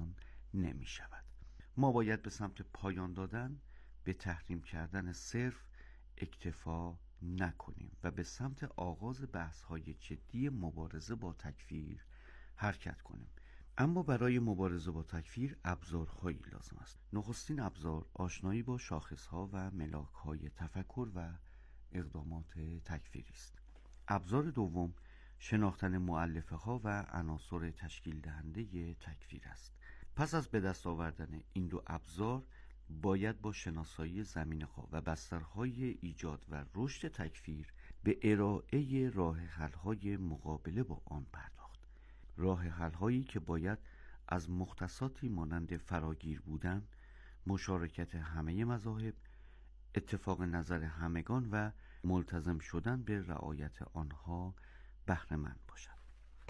نمی شود. ما باید به سمت پایان دادن به تحریم کردن صرف اکتفا نکنیم و به سمت آغاز بحث‌های جدی مبارزه با تکفیر حرکت کنیم. اما برای مبارزه با تکفیر ابزارهایی لازم است. نخستین ابزار آشنایی با شاخصها و ملاک‌های تفکر و اقدامات تکفیری است. ابزار دوم شناختن مؤلفه‌ها و عناصر تشکیل دهنده تکفیر است. پس از به دست آوردن این دو ابزار باید با شناسایی زمینه‌ها و بسترهای ایجاد و رشد تکفیر به ارائه راه حل‌های مقابله با آن پرداخت. راه حل‌هایی که باید از مختصاتی مانند فراگیر بودن، مشارکت همه مذاهب، اتفاق نظر همگان و ملتزم شدن به رعایت آنها بهره‌مند باشد.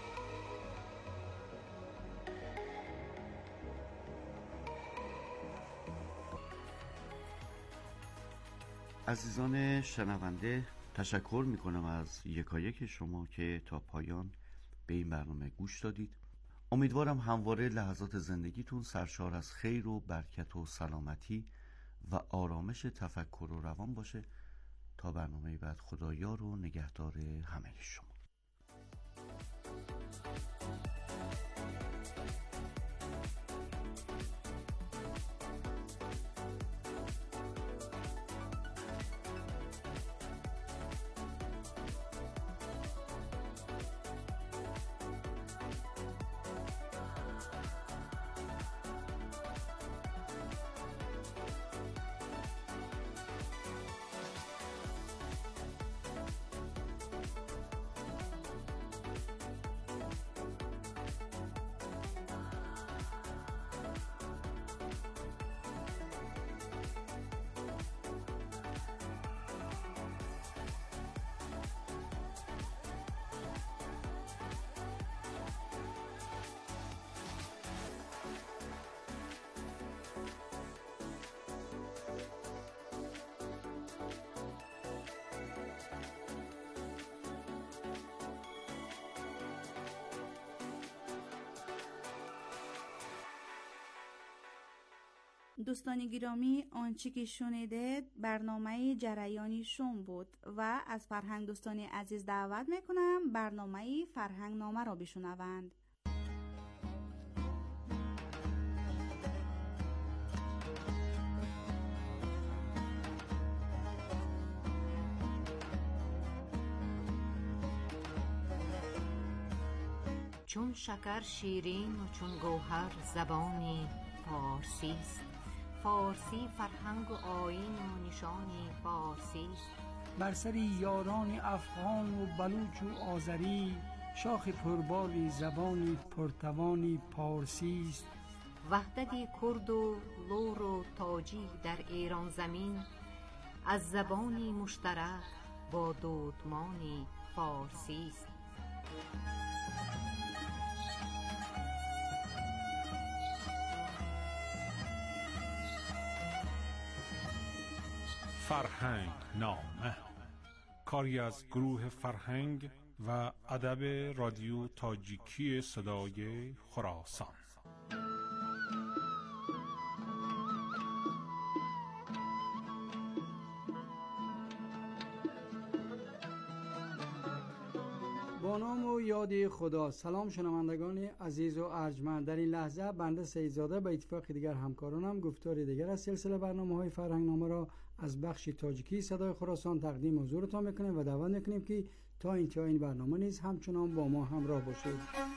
عزیزان شنونده، تشکر میکنم از یکایک شما که تا پایان به این برنامه گوش دادید. امیدوارم همواره لحظات زندگیتون سرشار از خیر و برکت و سلامتی و آرامش تفکر و روان باشه. تا برنامه بعد، خدایار و نگهدار همه شما. دوستان گرامی، آنچه که شنیدید برنامه جریانی شوم بود و از فرهنگ دوستان عزیز دعوت میکنم برنامه فرهنگ نامه را بشنوند. چون شکر شیرین و چون گوهر زبانی فارسی است، فارسی فرهنگ و آیین و نشانی فارسی است. بر سر یاران افغان و بلوچ و آذری، شاخ پرباری زبانی پرتوانی پارسی است. وحدت کرد و لور و تاجی در ایران زمین، از زبانی مشترک با دودمانی فارسی است. فرهنگ نامه، کاری از گروه فرهنگ و ادب رادیو تاجیکی صدای خراسان. با نام و یاد خدا. سلام شنوندگان عزیز و ارجمند. در این لحظه بنده سیدزاده به اتفاق دیگر همکارانم گفتار دیگر از سلسله برنامه‌های فرهنگ نامه را از بخش تاجیکی صدای خراسان تقدیم حضورتان میکنیم و دعوت میکنیم که تا انتهای این برنامه نیز همچنان با ما همراه باشید.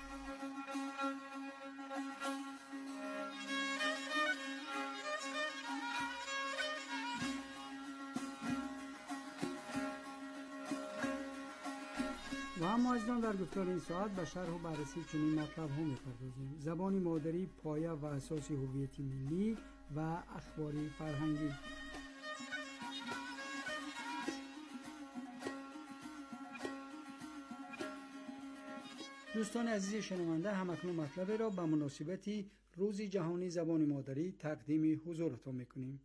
و اما عزیزان در گفتار این ساعت به شرح و بررسی چنین مطلب ها می‌پردازیم: زبان مادری پایه و اساس هویت ملی و اخباری فرهنگی. دوستان عزیز شنونده، همکنون مطلب را به مناسبت روز جهانی زبان مادری تقدیم حضورتان میکنیم.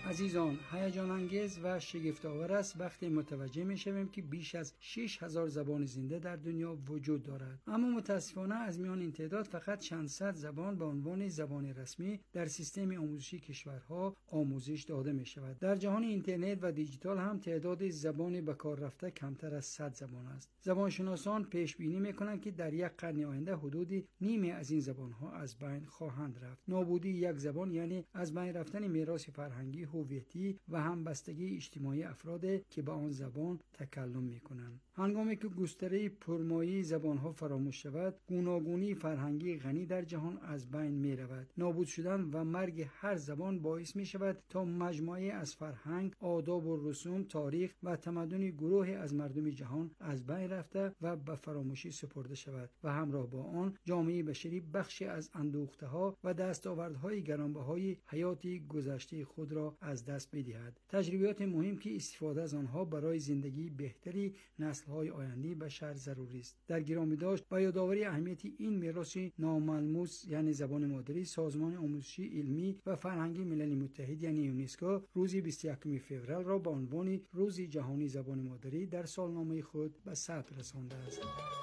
عزیزان، هیجان انگیز و شگفت آور است وقتی متوجه می شویم که بیش از 6000 زبان زنده در دنیا وجود دارد، اما متاسفانه از میان این تعداد فقط چند صد زبان به عنوان زبان رسمی در سیستم آموزشی کشورها آموزش داده می شود. در جهان اینترنت و دیجیتال هم تعداد زبان به کار رفته کمتر از 100 زبان است. زبانشناسان پیش بینی می کنند که در یک قرن آینده حدود نیمی از این زبان ها از بین خواهند رفت. نابودی یک زبان یعنی از بین رفتن میراث فرهنگی، هویتی و همبستگی اجتماعی افراد که به آن زبان تکلم می‌کنند. هنگامی که گستره پرمایه زبان‌ها فراموش شود، گوناگونی فرهنگی غنی در جهان از بین می‌رود. نابود شدن و مرگ هر زبان باعث می‌شود تا مجموعه از فرهنگ، آداب و رسوم، تاریخ و تمدن گروهی از مردم جهان از بین رفته و به فراموشی سپرده شود و همراه با آن جامعه بشری بخشی از اندوخته‌ها و دستاوردهای گرانبهای حیات گذشته خود را از دست بدهد. تجربیات مهم که استفاده از آنها برای زندگی بهتری نسل‌های آینده بشر ضروری است. در گرامی داشت با یادآوری اهمیت این میراث ناملموس یعنی زبان مادری، سازمان آموزشی علمی و فرهنگی ملل متحد یعنی یونسکو روز 21 فوریه را به عنوان روز جهانی زبان مادری در سالنامه خود به ثبت رسانده است.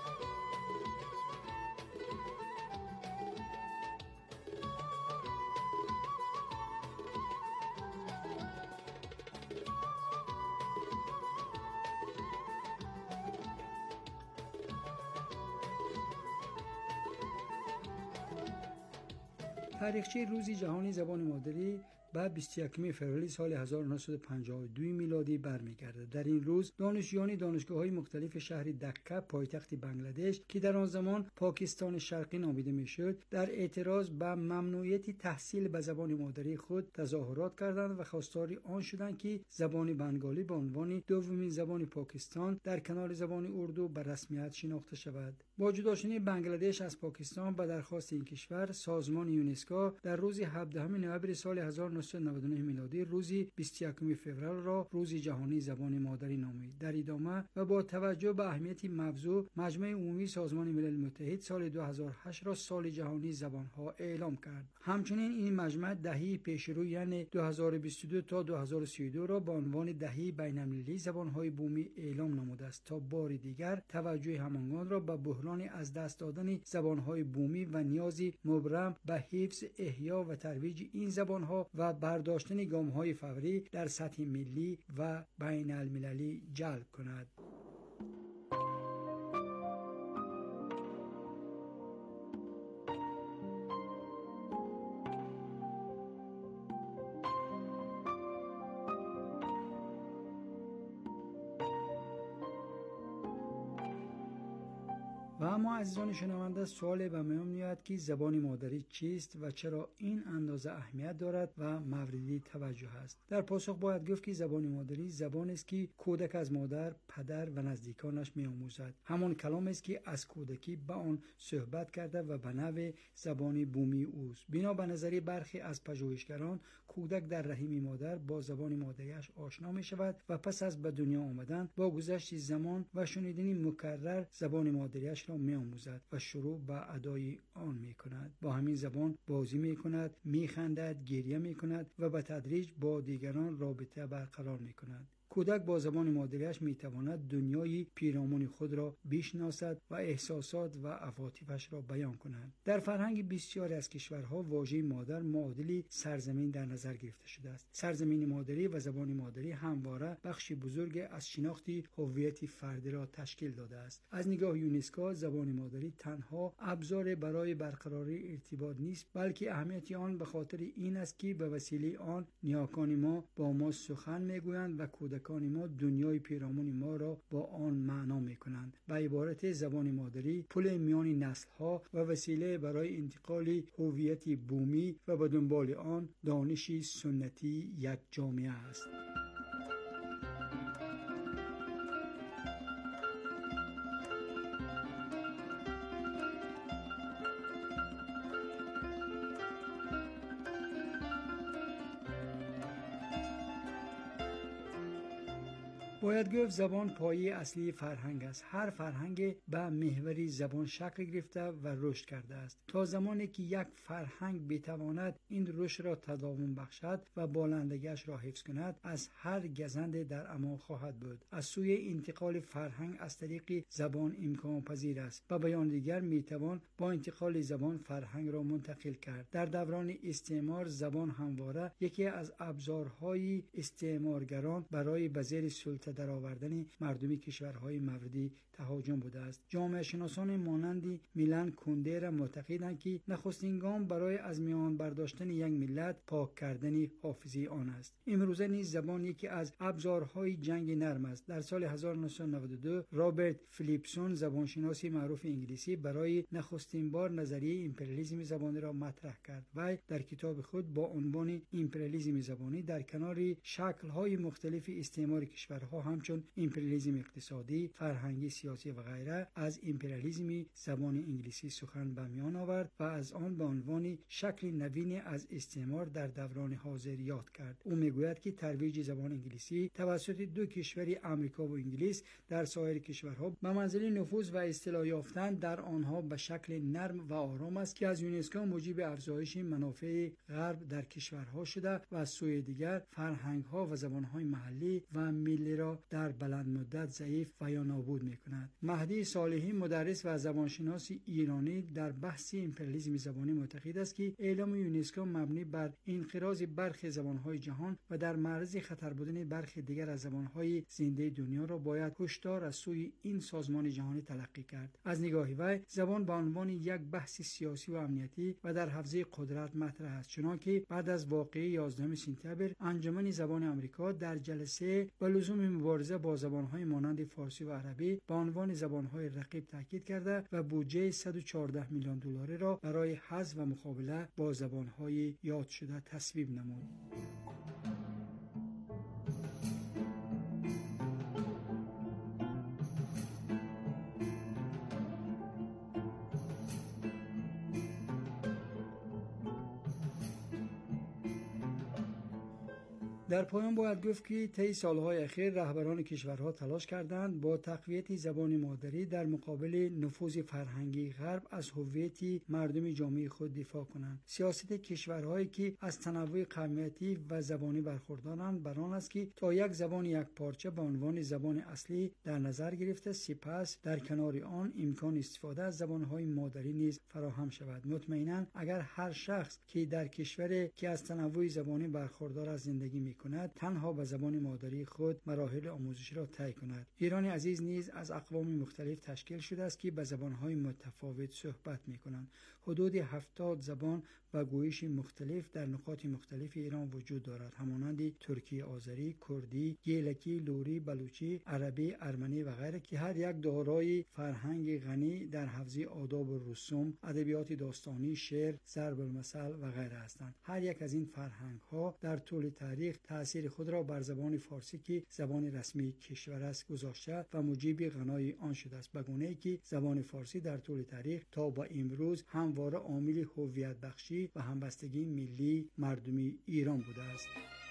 تاریخچه روز جهانی زبان مادری به 21 فوریه سال 1952 میلادی برمیگردد. در این روز دانشجویان دانشگاه‌های مختلف شهر دکه پایتخت بنگلادش که در آن زمان پاکستان شرقی نامیده میشد، در اعتراض به ممنوعیت تحصیل به زبان مادری خود تظاهرات کردند و خواستار آن شدند که زبان بنگالی به عنوان دومین زبان پاکستان در کنار زبان اردو به رسمیت شناخته شود. با جدا شدن بنگلادش از پاکستان به درخواست این کشور، سازمان یونسکو در روز 17 نوامبر سال 1999 میلادی روز 21 فوریه را روز جهانی زبان مادری نامید. در ادامه و با توجه به اهمیت موضوع، مجمع عمومی سازمان ملل متحد سال 2008 را سال جهانی زبانها اعلام کرد. همچنین این مجمع دهه پیشرو یعنی 2022 تا 2032 را به عنوان دهه بین‌المللی زبانهای بومی اعلام نموده است تا بار دیگر توجه همگان را به بحران از دست دادن زبانهای بومی و نیازی مبرم به حفظ، احیا و ترویج این زبانها و برداشتن گام‌های فوری در سطح ملی و بین‌المللی جلب کند. و اما عزیزان شنونده، سوال به میان میاد که زبان مادری چیست و چرا این اندازه اهمیت دارد و موردی توجه است. در پاسخ باید گفت که زبان مادری زبان است که کودک از مادر، پدر و نزدیکانش می‌آموزد. همان کلام است که از کودکی به آن صحبت کرده و به نوع زبان بومی اوست. بنا به نظریه برخی از پژوهشگران، کودک در رحم مادر با زبان مادریش آشنا می شود و پس از به دنیا آمدن با گذشت زمان و شنیدن مکرر زبان مادریش را می آموزد و شروع به ادای آن می کند. با همین زبان بازی می کند، می خندد، گریه می کند و به تدریج با دیگران رابطه برقرار می کند. کودک با زبان مادریش میتواند دنیای پیرامون خود را بشناسد و احساسات و عواطفش را بیان کند. در فرهنگ بسیاری از کشورها واژه مادر معادل سرزمین در نظر گرفته شده است. سرزمین مادری و زبان مادری همواره بخش بزرگ از شناخت هویت فردی را تشکیل داده است. از نگاه یونسکو زبان مادری تنها ابزار برای برقراری ارتباط نیست، بلکه اهمیت آن به خاطر این است که به وسیله آن نیاکان ما با ما سخن میگویند و کودکان ما دنیای پیرامون ما را با آن معنا میکنند. به عبارت زبان مادری پل میان نسل‌ها و وسیله برای انتقال هویت بومی و به دنبال آن دانش سنتی یک جامعه است. باید گفت زبان پایه اصلی فرهنگ است. هر فرهنگ به محوری زبان شکل گرفته و رشد کرده است. تا زمانی که یک فرهنگ بتواند این رشد را تداوم بخشد و بالندگیش را حفظ کند، از هر گزند در امان خواهد بود. از سوی انتقال فرهنگ از طریق زبان امکان پذیر است. به بیان دیگر میتوان با انتقال زبان فرهنگ را منتقل کرد. در دوران استعمار زبان همواره یکی از ابزارهای استعمارگران برای به زیر سلطه درآوردن مردمی کشورهای موردی تهاجم بوده است. جامعه شناسان مانند میلان کوندرا معتقدند که نخستین گام برای از میان برداشتن یک ملت پاک کردن حافظه آن است. امروزه نیز زبان یکی از ابزارهای جنگ نرم است. در سال 1992 رابرت فلیپسون زبانشناس معروف انگلیسی برای نخستین بار نظریه امپریالیسم زبانی را مطرح کرد و در کتاب خود با عنوان امپریالیسم زبانی در کنار شکل‌های مختلف استعمار کشورها همچون امپریالیسم اقتصادی، فرهنگی، سیاسی و غیره از امپریالیسم زبان انگلیسی سخن به میان آورد و از آن به عنوان شکل نوین از استعمار در دوران حاضر یاد کرد. او میگوید که ترویج زبان انگلیسی توسط دو کشور آمریکا و انگلیس در سایر کشورها به منزله نفوذ و اصطلاح یافتن در آنها به شکل نرم و آرام است که از یونسکو موجب افزایش منافع غرب در کشورها شده و از سوی دیگر فرهنگ‌ها و زبان‌های محلی و ملی را در بلند مدت ضعیف و یا نابود می‌کند. مهدی صالحی مدرس و زبانشناس ایرانی در بحث امپریالیسم زبانی معتقد است که اعلام یونسکو مبنی بر انقراض برخی زبان‌های جهان و در معرض خطر بودن برخی دیگر از زبان‌های زنده دنیا را باید هشدار از سوی این سازمان جهانی تلقی کرد. از نگاه وی زبان به عنوان یک بحث سیاسی و امنیتی و در حوزه قدرت مطرح است، چنانکه بعد از واقعه 11 سپتامبر انجمن زبان آمریکا در جلسه به لزوم مبارزه با زبان‌های مانند فارسی و عربی به عنوان زبان‌های رقیب تاکید کرده و بودجه 114 میلیون دلاری را برای حذف و مقابله با زبان‌های یاد شده تصویب نمود. در پایان باید گفت که طی سالهای اخیر رهبران کشورها تلاش کردند با تقویت زبان مادری در مقابل نفوذ فرهنگی غرب از هویت مردم جامعه خود دفاع کنند. سیاست کشورهایی که از تنوع قومیتی و زبانی برخوردارند بر آن است که تا یک زبان یک پارچه به عنوان زبان اصلی در نظر گرفته، سپس در کنار آن امکان استفاده از زبانهای مادری نیز فراهم شود. مطمئنا اگر هر شخص که در کشوری که از تنوع زبانی برخوردار از زندگی کند تنها به زبان مادری خود مراحل آموزش را طی کند. ایران عزیز نیز از اقوام مختلف تشکیل شده است که به زبانهای متفاوت صحبت می‌کنند. حدود 70 زبان و گویش مختلف در نقاط مختلف ایران وجود دارد، همانند ترکی، آذری، کردی، گیلکی، لوری، بلوچی، عربی، ارمنی و غیره که هر یک دارای فرهنگ غنی در حوزه آداب و رسوم، ادبیات داستانی، شعر، ضرب المثل و غیره هستند. هر یک از این فرهنگ‌ها در طول تاریخ تأثیر خود را بر زبان فارسی که زبان رسمی کشور است گذاشته و موجب غنای آن شده است، به گونه‌ای که زبان فارسی در طول تاریخ تا به امروز همواره عامل هویت بخشی و همبستگی ملی مردمی ایران بوده است.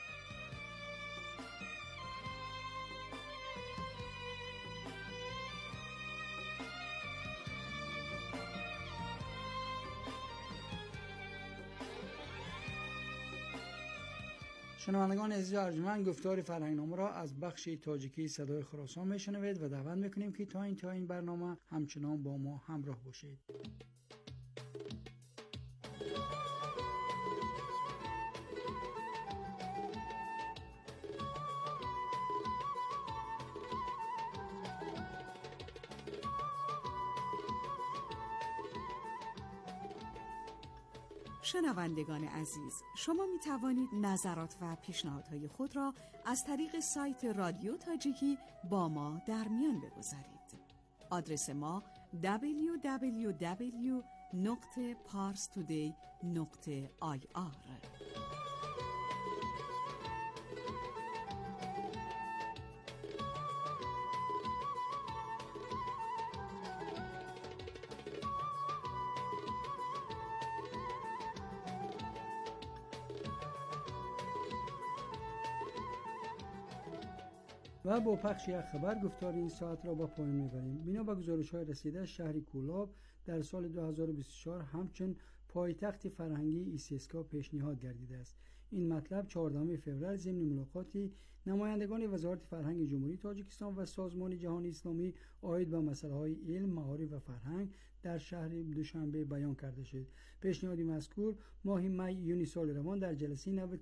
شنوندگان عزیز و ارجمند، گفتار فرهنگنامه را از بخش تاجیکی صدای خراسان میشنوید و دعوت میکنیم که تا این برنامه همچنان با ما همراه باشید. شنوندگان عزیز، شما می توانید نظرات و پیشنهادهای خود را از طریق سایت رادیو تاجیکی با ما در میان بگذارید. آدرس ما www.parstoday.ir. و با پخش یک خبر گفتار این ساعت را با پایان میبریم. بنا به گزارش‌های رسیده شهر کولاب در سال 2024 همچون پایتخت فرهنگی ایسیسکا پیشنهاد گردیده است. این مطلب 14 فوریه ضمن ملاقاتی نمایندگان وزارت فرهنگ جمهوری تاجیکستان و سازمان جهانی اسلامی عاید به مسائل علم، معارف و فرهنگ در شهر دوشنبه بیان کرده شد. پیشنهاد مذکور ماه می یونی سال روان در جلسه